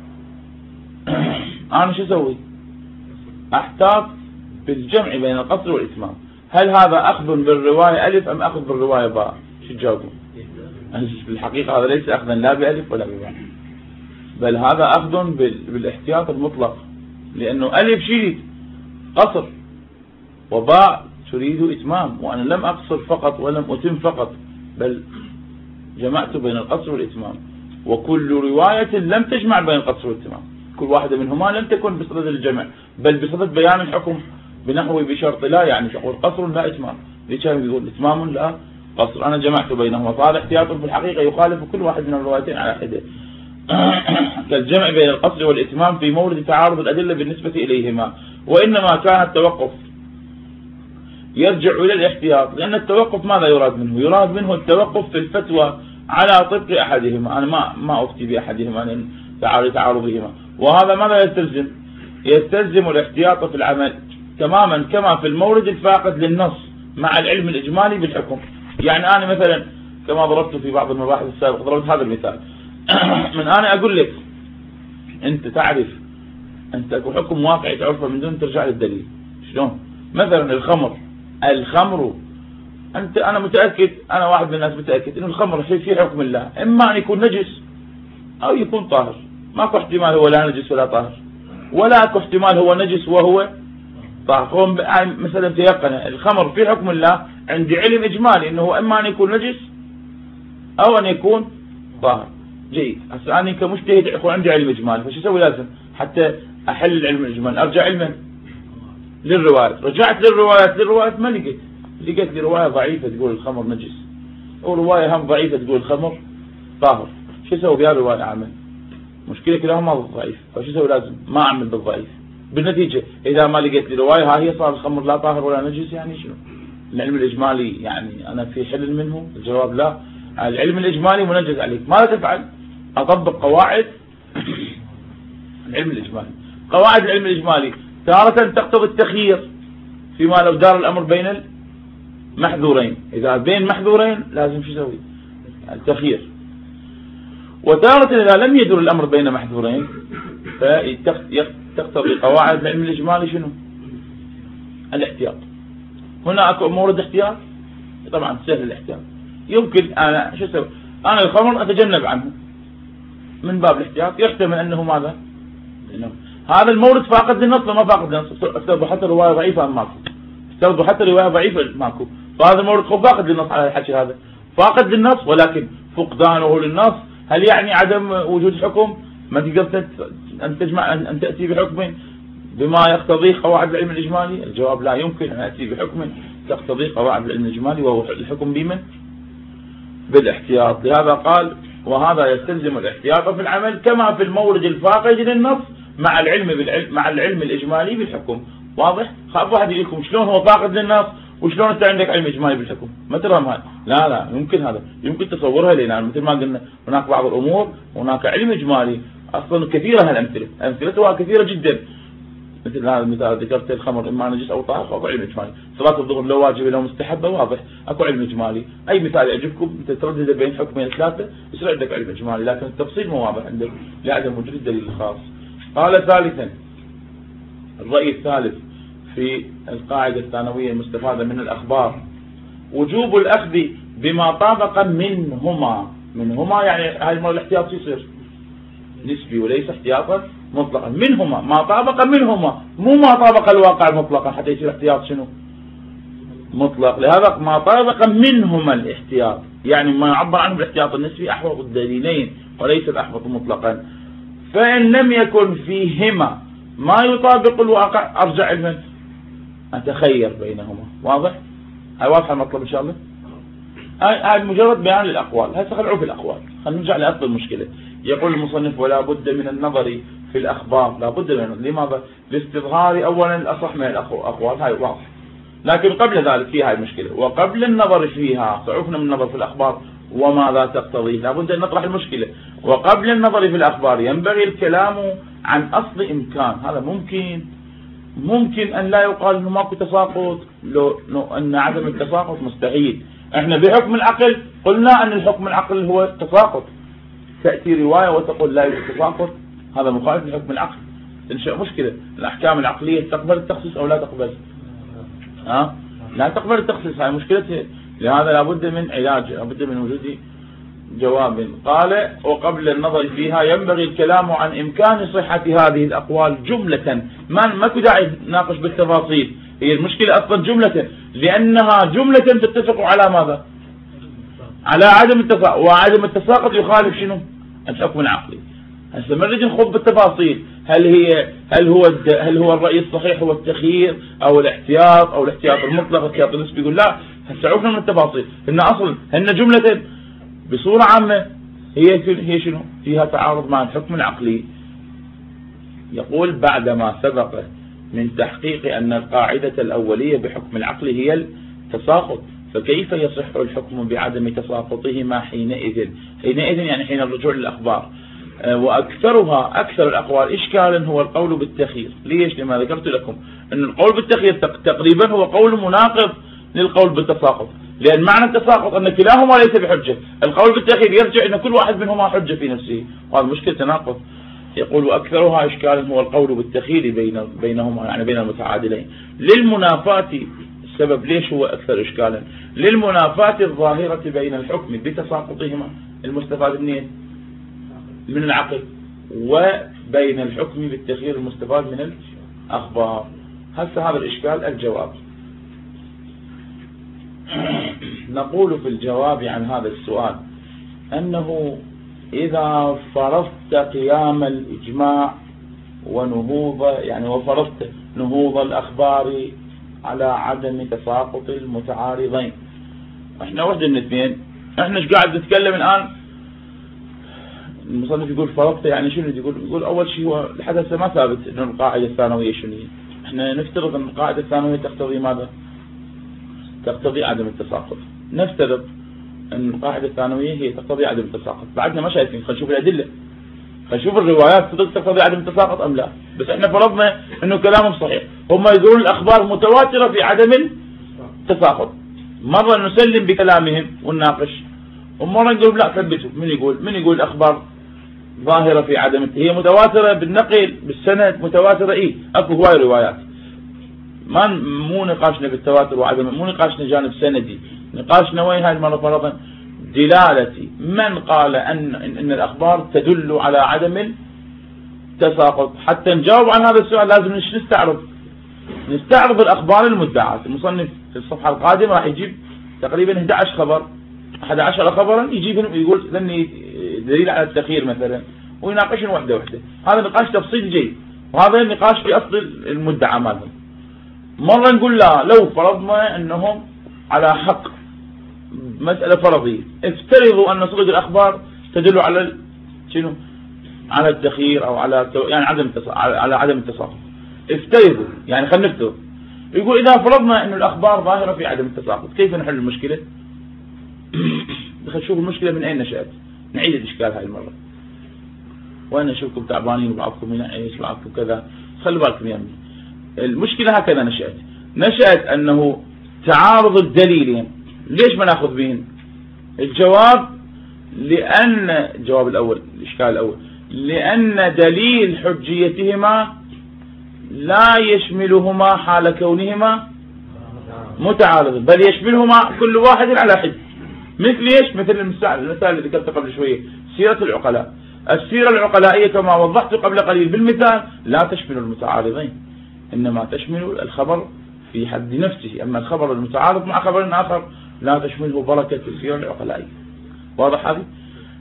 أنا شو أسوي؟ أحتاط بالجمع بين القصر والإتمام. هل هذا أخذ بالرواية ألف أم أخذ بالرواية باء؟ شو تجاوبون؟ في الحقيقة هذا ليس أخذا لا بألف ولا بباء، بل هذا أخذ بالاحتياط المطلق، لأنه ألف شيء قصر وباء تريد إتمام، وأنا لم أقصر فقط ولم أتم فقط، بل جمعت بين القصر والإتمام. وكل رواية لم تجمع بين القصر والإتمام، كل واحدة منهما لم تكن بصدد الجمع بل بصدد بيان الحكم بنحو بشرط لا، يعني تقول قصر لا إتمام، ليش يقول إتمام لا قصر؟ أنا جمعت بينهما، فهذا احتياط في الحقيقة يخالف كل واحد من الروايتين على حدة. كالجمع بين القصر والإتمام في مورد تعارض الأدلة بالنسبة إليهما، وإنما كان التوقف يرجع إلى الاحتياط، لأن التوقف ماذا يراد منه؟ يراد منه التوقف في الفتوى على طبق أحدهما، أنا ما أفتي بأحدهما عن تعارضهما. وهذا ماذا يستلزم؟ يستلزم الاحتياط في العمل تماما كما في المورد الفاقد للنص مع العلم الإجمالي بالحكم. يعني أنا مثلا كما ضربت في بعض المباحث السابقة ضربت هذا المثال من أنا أقول لك أنت تعرف أنت أكو حكم واقعي تعرفه من دون ترجع للدليل. شلون؟ مثلا الخمر أنا متأكد، أنا واحد من الناس متأكد إنه الخمر في حكم الله، إما أن يكون نجس أو يكون طاهر. ماكو احتمال هو لا نجس ولا طاهر، ولا اكو احتمال هو نجس وهو طاهر. مثلا تيقن الخمر في حكم الله عندي علم إجمالي إنه هو إما أن يكون نجس أو أن يكون طاهر. جيد. هسه أنا كمجتهد يكون عندي علم إجمالي، فشو أسوي؟ لازم حتى أحل العلم الإجمالي أرجع علما للروايات. رجعت للروايات ما لقيت لي رواية ضعيفة تقول الخمر نجس، ورواية هم ضعيفة تقول الخمر طاهر. شو أسوي بهذه الرواية؟ أعمل مشكلة كلاهما ضعيف، فشو أسوي؟ لازم ما أعمل بالضعيف. بالنتيجة إذا ما لقيت لي رواية ها هي صار الخمر لا طاهر ولا نجس، يعني شنو؟ العلم الإجمالي يعني أنا في حل منه؟ الجواب لا. العلم الإجمالي منجز عليك. ماذا تفعل؟ أطبق قواعد العلم الإجمالي. قواعد العلم الإجمالي تارة تقتضي التخيير فيما لو دار الأمر بين المحذورين. إذا بين محذورين لازم شو يسوي؟ التخيير. وتارة إذا لم يدر الأمر بين محذورين فتقتضي قواعد العلم الإجمالي شنو؟ الاحتياط. هنا أكو مورد احتياط، طبعا سهل الاحتياط. يمكن أنا شو أسوي؟ أنا الخمر أتجنب عنه من باب الاحتياط. يحتمل أنه ماذا؟ إنه هذا المورد فاقد للنص ما فاقد للنص. افترضوا حتى رواية ضعيفة ماكو، افترضوا حتى رواية ضعيفة ماكو، فهذا المورد فاقد للنص على الحكي هذا، فاقد للنص. ولكن فقدانه للنص هل يعني عدم وجود حكم؟ ما تقدر أن تجمع أن تأتي بحكم بما يقتضيه قواعد العلم الإجمالي؟ الجواب لا يمكن أن أتي بحكم تقتضيه قواعد العلم الإجمالي، وهو الحكم بمن؟ بالاحتياط. لهذا قال وهذا يستلزم الاحتياط في العمل كما في المورد الفاقد للنص مع العلم الإجمالي بالحكم. واضح؟ خاف واحد يقول لكم شلون هو فاقد للنص وشلون انت عندك علم إجمالي بالحكم؟ ما ترى هذا؟ لا يمكن هذا، يمكن تصورها لنا. مثل ما قلنا هناك بعض الأمور هناك علم إجمالي أصلا كثيرة. هالأمثلة أمثلتها كثيرة جدا. مثل هذا المثال ذكرت الخمر إما نجس أو طاهر، أو علم إجمالي. صلاة الظهر لو واجبة لو مستحبة، واضح أكو علم إجمالي. أي مثال يعجبكم تتردد بين حكمين ثلاثة يصير عندك علم إجمالي، لكن التفصيل مو واضح عندك لعدم وجود الدليل الخاص. قال ثالثا الرأي الثالث في القاعدة الثانوية المستفادة من الأخبار وجوب الأخذ بما طابق منهما يعني هاي المرة الاحتياط يصير نسبي وليس احتياطا مطلقا. منهما ما طابق منهما، مو ما طابق الواقع مطلقا حتى يصير احتياط شنو؟ مطلق. لهذا ما طابق منهما الاحتياط، يعني ما يعبر عنه بالاحتياط النسبي أحوط الدليلين وليس الأحوط مطلقا. فإن لم يكن فيهما ما يطابق الواقع أرجع المن أتخير بينهما. واضح؟ هاي واضحة المطلب إن شاء الله. هاي مجرد بيان للأقوال. هاي خلعوا في الأقوال. خلينا نرجع لأصل المشكلة. يقول المصنف ولا بد من النظر في الأخبار. لا بد من لماذا؟ لاستظهار أولا الأصح من الأقوال. هاي واضح. لكن قبل ذلك في هاي المشكلة، وقبل النظر فيها صعوفنا من النظر في الأخبار وماذا تقتضي. لا بد أن نطرح المشكلة. وقبل النظر في الأخبار ينبغي الكلام عن أصل إمكان. هذا ممكن أن لا يقال أنه ماكو تساقط، لو أن عدم التساقط مستحيل. احنا بحكم العقل قلنا أن الحكم العقل هو التساقط. تأتي رواية وتقول لا يوجد تساقط، هذا مخالف لحكم العقل، تنشأ مشكلة. الأحكام العقلية تقبل التخصيص أو لا تقبل؟ لا تقبل التخصيص، هاي مشكلتها. لهذا لابد من علاج، لابد من وجود جواب. قال وقبل النظر فيها ينبغي الكلام عن إمكان صحة هذه الأقوال جملة. ما داعي نناقش بالتفاصيل، هي المشكلة أصلا جملة، لأنها جملة تتفق على ماذا؟ على عدم التساقط، وعدم التساقط يخالف شنو؟ الحكم العقلي. هسه ما نريد نخوض بالتفاصيل. هل هو الرأي الصحيح هو التخيير أو الاحتياط أو الاحتياط المطلق الاحتياط النسبي؟ يقول لا، هسه عرفنا من التفاصيل. إن أصلا هن جملة بصورة عامة هي شنو؟ فيها تعارض مع الحكم العقلي. يقول بعدما سبق من تحقيق أن القاعدة الأولية بحكم العقل هي التساقط، فكيف يصح الحكم بعدم تساقطهما حينئذ يعني حين الرجوع للأخبار. وأكثر الأقوال إشكالا هو القول بالتخيير. ليش؟ لما ذكرت لكم أن القول بالتخيير تقريبا هو قول مناقض للقول بالتساقط، لأن معنى التساقط أن كلاهما ليس بحجة، القول بالتخيير يرجع أن كل واحد منهما حجة في نفسه، وهذا مشكلة تناقض. يقول وأكثرها إشكالا هو القول بالتخيير بينهما، يعني بين المتعادلين، للمنافاة. السبب ليش هو أكثر إشكالا؟ للمنافاة الظاهرة بين الحكم بتساقطهما المستفاد منين؟ من العقل، وبين الحكم بالتخيير المستفاد من الأخبار. هسه هذا الإشكال الجواب. نقول في الجواب عن هذا السؤال أنه إذا فرضت قيام الإجماع ونهوض، يعني وفرضت نهوض الأخبار على عدم تساقط المتعارضين، احنا واحدة من اثنين، احنا ايش قاعد نتكلم الآن؟ المصنف يقول فرضت يعني شنو؟ يقول أول شيء هو الحدث ما ثابت إنه القاعدة الثانوية شنو هي. احنا نفترض أن القاعدة الثانوية تقتضي ماذا؟ تقتضي عدم التساقط. نفترض أن القاعدة الثانوية هي تقتضي عدم التساقط، بعدنا ما شايفين، خلينا نشوف الأدلة، خلينا نشوف الروايات صدق تقتضي عدم التساقط أم لا. بس احنا فرضنا أنه كلامهم صحيح، هم يقولون الأخبار متواترة في عدم التساقط. مرة نسلم بكلامهم ونناقش، ومرة نقول لا ثبتوا. من يقول الأخبار ظاهرة في عدم، هي متواترة بالنقل بالسند متواترة، اكو هواي روايات، مو نقاشنا بالتواتر وعدم، مو نقاشنا جانب سندي، نقاشنا وين هاي المرة فرضا دلالة من قال أن الأخبار تدل على عدم التساقط. حتى نجاوب عن هذا السؤال لازم نستعرض الأخبار المدعاة. المصنف في الصفحة القادمة راح يجيب تقريبا 11 خبرا يجيبهم، يقول ذني دليل على التخيير مثلا، ويناقشهم واحدة. هذا نقاش تفصيل جيد، وهذا النقاش في أصل المدعى مالهم. مرة نقول لا، لو فرضنا أنهم على حق، مسألة فرضية، افترضوا أن صدق الأخبار تدل على شنو؟ على التخيير أو على يعني على عدم التساقط. افترضوا يعني خلينا نفترض. يقول إذا فرضنا أن الأخبار ظاهرة في عدم التساقط، كيف نحل المشكلة؟ خلينا نشوف المشكلة من أين نشأت، نعيد الإشكال هاي المرة. وأنا أشوفكم تعبانين وبعضكم ينعيش وبعضكم كذا، خلوا بالكم يعني. المشكلة هكذا نشأت أنه تعارض الدليلين. ليش ما ناخذ بهن؟ الجواب لأن الجواب الأول، الإشكال الأول، لأن دليل حجيتهما لا يشملهما حال كونهما متعارض، بل يشملهما كل واحد على حد. مثل ايش؟ مثل المثال اللي ذكرته قبل شوية، سيرة العقلاء. السيرة العقلائية كما وضحت قبل قليل بالمثال لا تشمل المتعارضين، إنما تشمل الخبر في حد نفسه، أما الخبر المتعارض مع خبر آخر لا تشمله بركة السيرة العقلائية. واضح هذا؟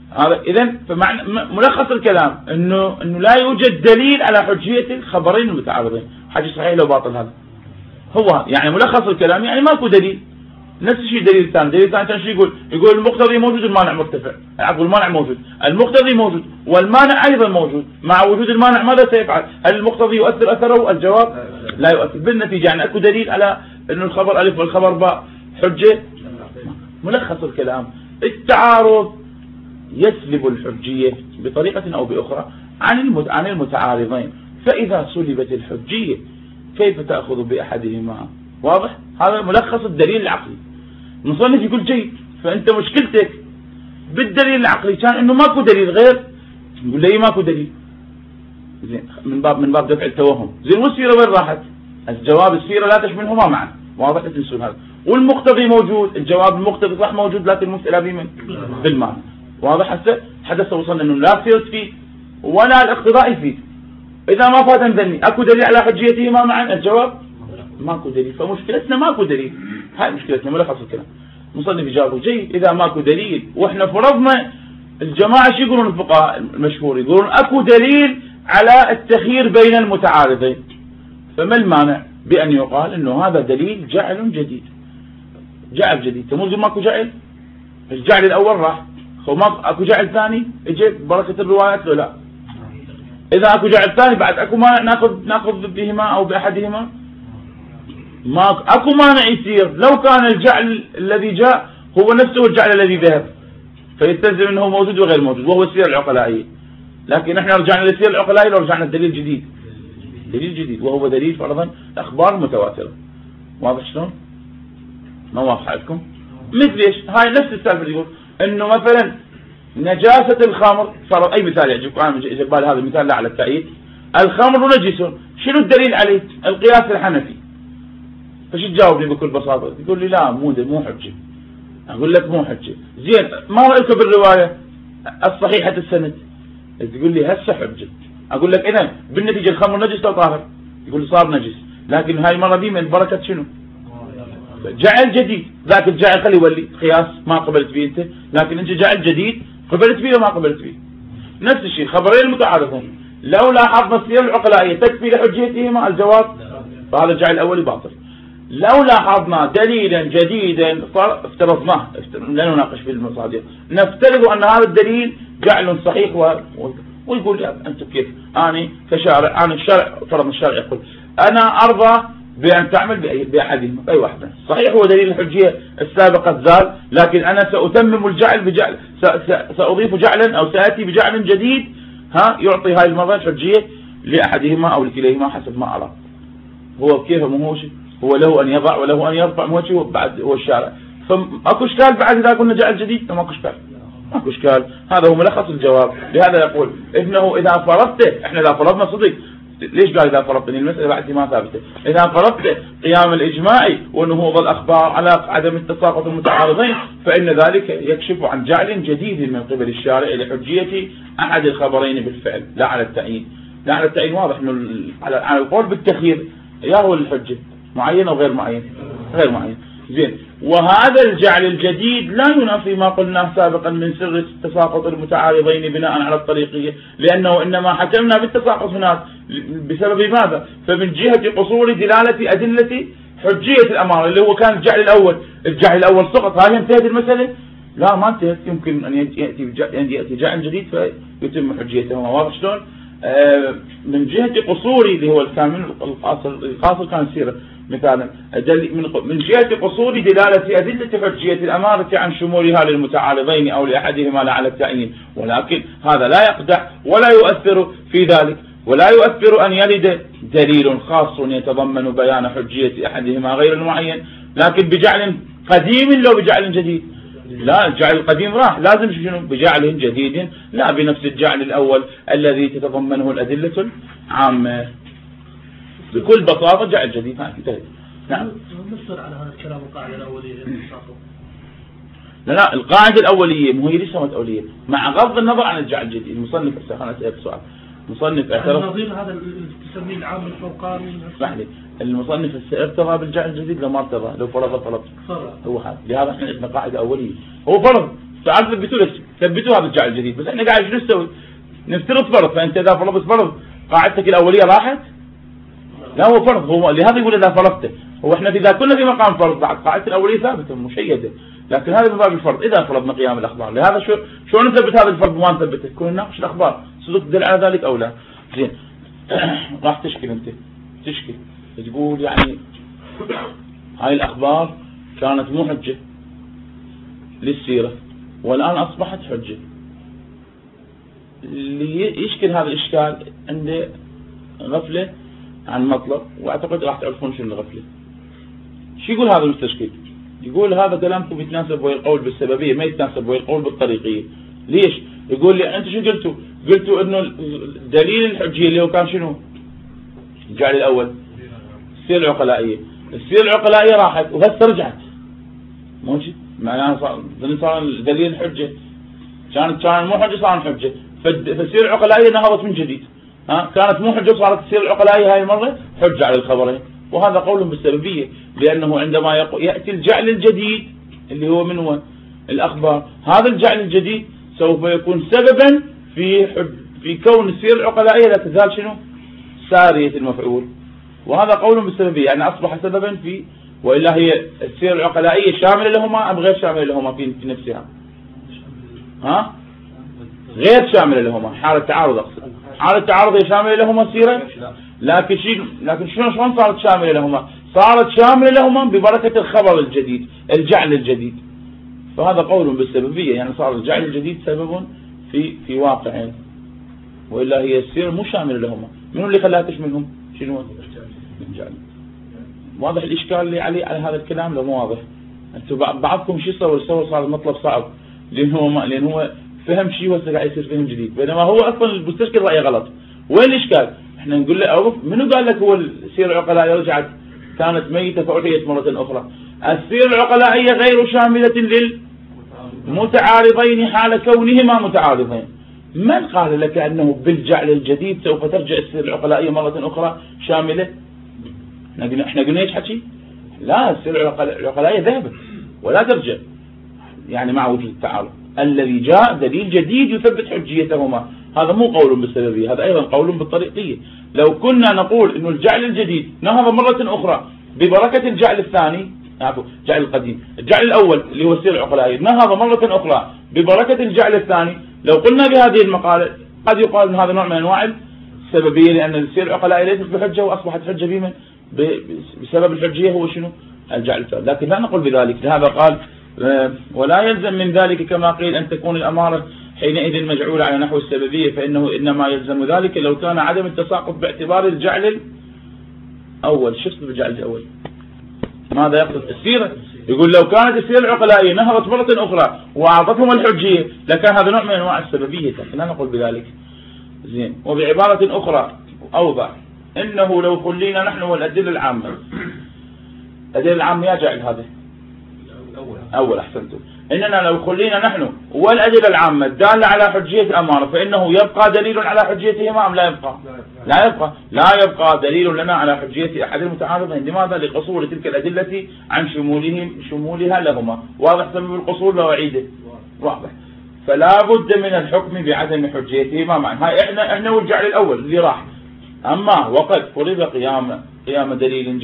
إذن ملخص الكلام إنه لا يوجد دليل على حجية الخبرين المتعارضين. حاجة صحيح لو باطل هذا هو يعني ملخص الكلام، يعني ماكو دليل. نفس الشيء دليل ثاني شو يقول المقتضي موجود المانع مرتفع، العفو المانع موجود، المقتضي موجود والمانع أيضا موجود، مع وجود المانع ماذا سيفعل؟ هل المقتضي يؤثر أثره؟ الجواب لا يؤثر. بالنتيجة يعني أكو دليل على أنه الخبر ألف والخبر باء حجة. ملخص الكلام التعارض يسلب الحجية بطريقة أو بأخرى عن المتعارضين، فإذا سلبت الحجية كيف تأخذ بأحدهما؟ واضح؟ هذا ملخص الدليل العقلي. المصنف يقول جيد، فأنت مشكلتك بالدليل العقلي كان إنه ماكو دليل غير، نقول لي ماكو دليل، زين من باب دفع التوهم. زين والسيرة وين راحت؟ الجواب السيرة لا تشملهما معا، واضح؟ لا تنسون هذا. والمقتضي موجود، الجواب المقتضي صح موجود لكن المسألة بمن؟ بالمعنى. واضح؟ هسه حدث وصلنا انه لا سيرة فيه ولا الاقتضاء فيه. اذا ما فات ذني اكو دليل على حجيتهما معا؟ الجواب ماكو دليل، فمشكلتنا ماكو دليل. هاي مشكلتنا. ملخص الكلام. مصنف جابه جيد، اذا ماكو دليل واحنا فرضنا الجماعة شو يقولون الفقهاء المشهور؟ يقولون اكو دليل على التخيير بين المتعارضين، فما المانع بأن يقال انه هذا دليل جعل جديد، جعل جديد. تموز ماكو جعل، الجعل الاول راح، اكو جعل ثاني اجى بركة الروايات لو لا. اذا اكو جعل ثاني بعد اكو مانع ناخذ بهما او باحدهما؟ ما اكو مانع يصير لو كان الجعل الذي جاء هو نفسه الجعل الذي ذهب، فيستلزم انه موجود وغير موجود، وهو السيرة العقلائية. لكن احنا رجعنا للسيرة العقلائية لو رجعنا الدليل جديد، دليل جديد، وهو دليل فرضا أخبار متواترة. واضح شلون؟ ما واضح عندكم؟ مثل ايش؟ هاي نفس السالفة، يقول انه مثلا نجاسة الخمر، فرض اي مثال يعجبكم، انا جبال هذا المثال لا على التأييد. الخمر نجس، شنو الدليل عليه؟ القياس الحنفي. فش تجاوبني بكل بساطة؟ يقول لي لا مو حجة. اقول لك مو حجة، زين ما رأيك بالرواية الصحيحة السند؟ تقول لي هسه حجة. اقول لك اذا بالنتيجة الخمر نجس او طاهر؟ يقول لي صار نجس، لكن هاي المرة دي من بركة شنو؟ جعل جديد. ذاك الجعل خلي يولي قياس ما قبلت به انت، لكن انت جعل جديد قبلت به وما قبلت به. نفس الشيء خبرين المتعارضين، لو لاحظنا السير العقلائية تكفي لحجيتهما الجواب، فهذا الجعل الاولي باطل. لو لاحظنا دليلا جديدا افترضناه، لا نناقش في المصادر، نفترض ان هذا الدليل جعل صحيح ويقول انت كيف؟ انا كشارع، انا الشرع فرض الشرع يقول انا ارضى بأن تعمل بأحدهما أي واحدة. صحيح هو دليل الحجية السابقة زال، لكن أنا سأتمم الجعل بجعل، سأضيف جعلا أو سأتي بجعل جديد يعطي هاي المرة الحجية لأحدهما أو لكليهما حسب ما أرى. هو كيف هو له أن يضع وله أن يرفع موجهه بعد هو الشارع، فأكو إشكال بعد إذا كنا جعل جديد؟ ماكو إشكال، ماكو إشكال. هذا هو ملخص الجواب. لهذا يقول إنه إذا فرضت، إحنا إذا فرضنا صدق، ليش قال إذا فرضتني؟ المسألة بعد ما ثابتة. إذا فرضت قيام الإجماعي ونهوض الأخبار على عدم التساقط المتعارضين، فإن ذلك يكشف عن جعل جديد من قبل الشارع لحجية أحد الخبرين بالفعل، لا على التعيين. لا على التعيين واضح إنه على القول بالتخيير يا هو الحجة معين أو غير معين؟ غير معين. زين، وهذا الجعل الجديد لا ينافي ما قلناه سابقا من سر تساقط المتعارضين بناء على الطريقية، لأنه إنما حكمنا بالتساقط هناك بسبب ماذا؟ فمن جهة قصور دلالة أدلة حجية الأمارة اللي هو كان الجعل الأول. الجعل الأول سقط، هل انتهت المسألة؟ لا ما انتهت، يمكن أن يأتي جعل جديد فيتم حجيته. واضح شلون؟ من جهة قصور اللي هو الكامل القاصر كان سيرة مثلا، من جهة قصور دلالة أدلة حجية الأمارة عن شمولها للمتعارضين أو لأحدهما لا على التعيين، ولكن هذا لا يقدح ولا يؤثر في ذلك، ولا يؤثر أن يرد دليل خاص يتضمن بيان حجية أحدهما غير المعين، لكن بجعل قديم لو بجعل جديد. لا، الجعل القديم راح، لازم شنو؟ بجعل جديد، لا بنفس الجعل الأول الذي تتضمنه الأدلة العامة. بكل بساطة جعل جديد. انتهت. نعم. نفسر على هذا الكلام القاعدة الأولية. لا القاعدة الأولية مو هي ليش سمت أولية؟ مع غض النظر عن الجعل الجديد. المصنف أنا أسألك سؤال. المصنف اعترف نظير هذا اللي تسميه العام الفوقاني. اسمح لي، المصنف ارتضى بالجعل الجديد لو ما ارتضى؟ لو فرض هو هذا. لهذا احنا عندنا قاعدة أولية، هو فرض، تعال ثبتوا هذا الجعل الجديد، بس احنا قاعد شو نسوي؟ نفترض فرض. فانت اذا فرضت فرض قاعدتك الأولية راحت؟ لا هو فرض، هو لهذا يقول إذا فرضته. هو احنا إذا كنا في مقام فرض بعد قاعدة الأولية ثابتة مشيدة، لكن هذا من باب الفرض. إذا فرضنا قيام الأخبار، لهذا شو نثبت هذا الفرض وما نثبته؟ كنا نناقش الأخبار صدق تدل على ذلك أو لا. زين راح تشكل أنت تشكل تقول يعني هاي الأخبار كانت مو حجة للسيرة والآن أصبحت حجة. اللي يشكل هذا الإشكال عنده غفلة عن مطلب، واعتقد راح تعرفون شنو الغفلة. شو يقول هذا المستشكل؟ يقول هذا كلامكم يتناسب ويا القول بالسببية، ما يتناسب ويا القول بالطريقية. ليش؟ يقول لي انت شو قلتوا؟ قلتوا انه دليل الحجية اللي هو كان شنو؟ الجعل الاول السير العقلائية. السير العقلائية راحت وهسه رجعت، موجود معناها صار دليل الحجة كان مو حجة صار حجة، فالسير العقلائية نهضت من جديد. كانت مو حجة صارت السير العقلائية هاي المرة حجة على الخبرين. وهذا قول بالسببية، لأنه عندما يأتي الجعل الجديد اللي هو من هو الأخبار، هذا الجعل الجديد سوف يكون سببا في كون السير العقلائية لا تزال شنو؟ سارية المفعول. وهذا قول بالسببية، يعني أصبح سببا في، وإلا هي السير العقلائية شاملة لهما أم غير شاملة لهما في نفسها؟ غير شاملة لهما، حالة تعارض أقصد. حالة التعارض هي شاملة لهما سيرة، لكن شلون صارت شاملة لهما؟ صارت شاملة لهما ببركة الخبر الجديد، الجعل الجديد. فهذا قول بالسببية، يعني صار الجعل الجديد سبب في واقعين، وإلا هي السيرة مو شاملة لهما. منو اللي خلاها تشملهم؟ شنو؟ بالجعل. واضح الإشكال اللي على هذا الكلام لو مو واضح؟ أنتم بعضكم شو يصور صار المطلب صعب لأن هو فهم شيء وهسه قاعد يصير فهم جديد، بينما هو أصلا المستشكل رأيه غلط. وين الإشكال؟ احنا نقول له أوف، منو قال لك هو السيرة العقلائية رجعت كانت ميتة فأحيت مرة أخرى؟ السيرة العقلائية غير شاملة للمتعارضين حال كونهما متعارضين. من قال لك أنه بالجعل الجديد سوف ترجع السيرة العقلائية مرة أخرى شاملة؟ احنا قلنا ايش حكي؟ لا، السيرة العقلائية ذهبت ولا ترجع، يعني مع وجود التعارض. الذي جاء دليل جديد يثبت حجيتهما، هذا مو قول بالسببية، هذا أيضا قول بالطريقية. لو كنا نقول إنه الجعل الجديد نهض مرة أخرى ببركة الجعل الثاني، الجعل القديم، الجعل الأول اللي هو السيرة العقلائية نهض مرة أخرى ببركة الجعل الثاني، لو قلنا بهذه المقالة قد يقال أن هذا نوع من أنواع السببية، لأن السيرة العقلائية ليست بحجة وأصبحت حجة بمن؟ بسبب الحجية هو شنو؟ الجعل الثاني. لكن لا نقول بذلك، لهذا قال ولا يلزم من ذلك كما قيل أن تكون الأمارة حينئذ مجعولة على نحو السببية، فإنه إنما يلزم ذلك لو كان عدم التساقط باعتبار الجعل الأول. شو يقصد بالجعل الأول؟ ماذا يقصد؟ السيرة، يقول لو كانت السيرة العقلائية نهضت مرة أخرى وأعطتهم الحجية لكان هذا نوع من أنواع السببية، لا نقول بذلك. زين. وبعبارة أخرى أوضح، إنه لو خلينا نحن والأدلة العامة، الأدلة العامة يا جعل هذا أول أحسنتم، إننا لو خلينا نحن والأدلة العامة الدالة على حجية الأمارة فإنه يبقى دليل على حجيتهما أم لا يبقى؟ لا يبقى دليل لنا على حجية أحد المتعارضين. لماذا؟ لقصور تلك الأدلة عن شمولها لهما. واضح سبب القصور لو أعيده؟ واضح. فلا بد من الحكم بعدم حجيتهما معا. هاي احنا والجعل الأول اللي راح. أما وقد فرض قيام دليل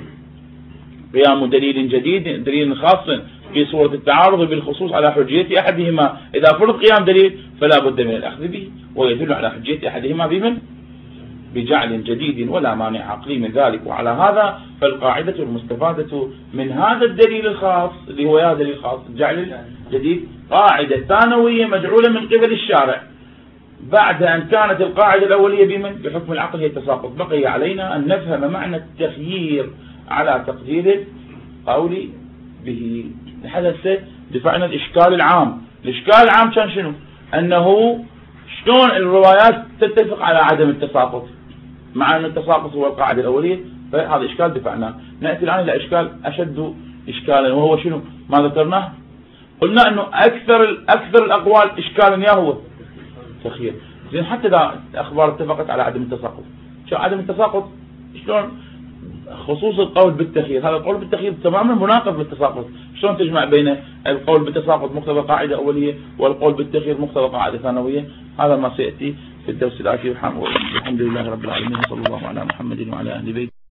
جديد، دليل خاص في صورة التعارض بالخصوص على حجية أحدهما. إذا فرض قيام دليل فلا بد من الأخذ به، ويدل على حجية أحدهما بجعل جديد ولا مانع عقلي من ذلك. وعلى هذا فالقاعدة المستفادة من هذا الدليل الخاص اللي هو هذا الدليل الخاص الجعل الجديد قاعدة ثانوية مجعولة من قبل الشارع بعد أن كانت القاعدة الأولية بحكم العقل هي التساقط. بقي علينا أن نفهم معنى التخيير على تقدير القول به. لحدث دفعنا الإشكال العام. الإشكال العام كان شنو؟ أنه شلون الروايات تتفق على عدم التساقط مع أن التساقط هو القاعدة الأولية. فهذا إشكال دفعناه. نأتي الآن إلى إشكال أشد إشكالا، وهو شنو؟ ما ذكرناه؟ قلنا أنه أكثر الأقوال إشكالا يا هو تخيير. زين، حتى إذا الأخبار اتفقت على عدم التساقط، شو عدم التساقط؟ شلون خصوص القول بالتخيير؟ هذا القول بالتخيير تماما مناقض للتساقط. شلون تجمع بين القول بالتساقط مقتضى قاعدة أولية والقول بالتخيير مقتضى قاعدة ثانوية؟ هذا ما سيأتي في الدرس الآتي. والحمد لله رب العالمين، صلى الله على محمد وعلى أهل بيته.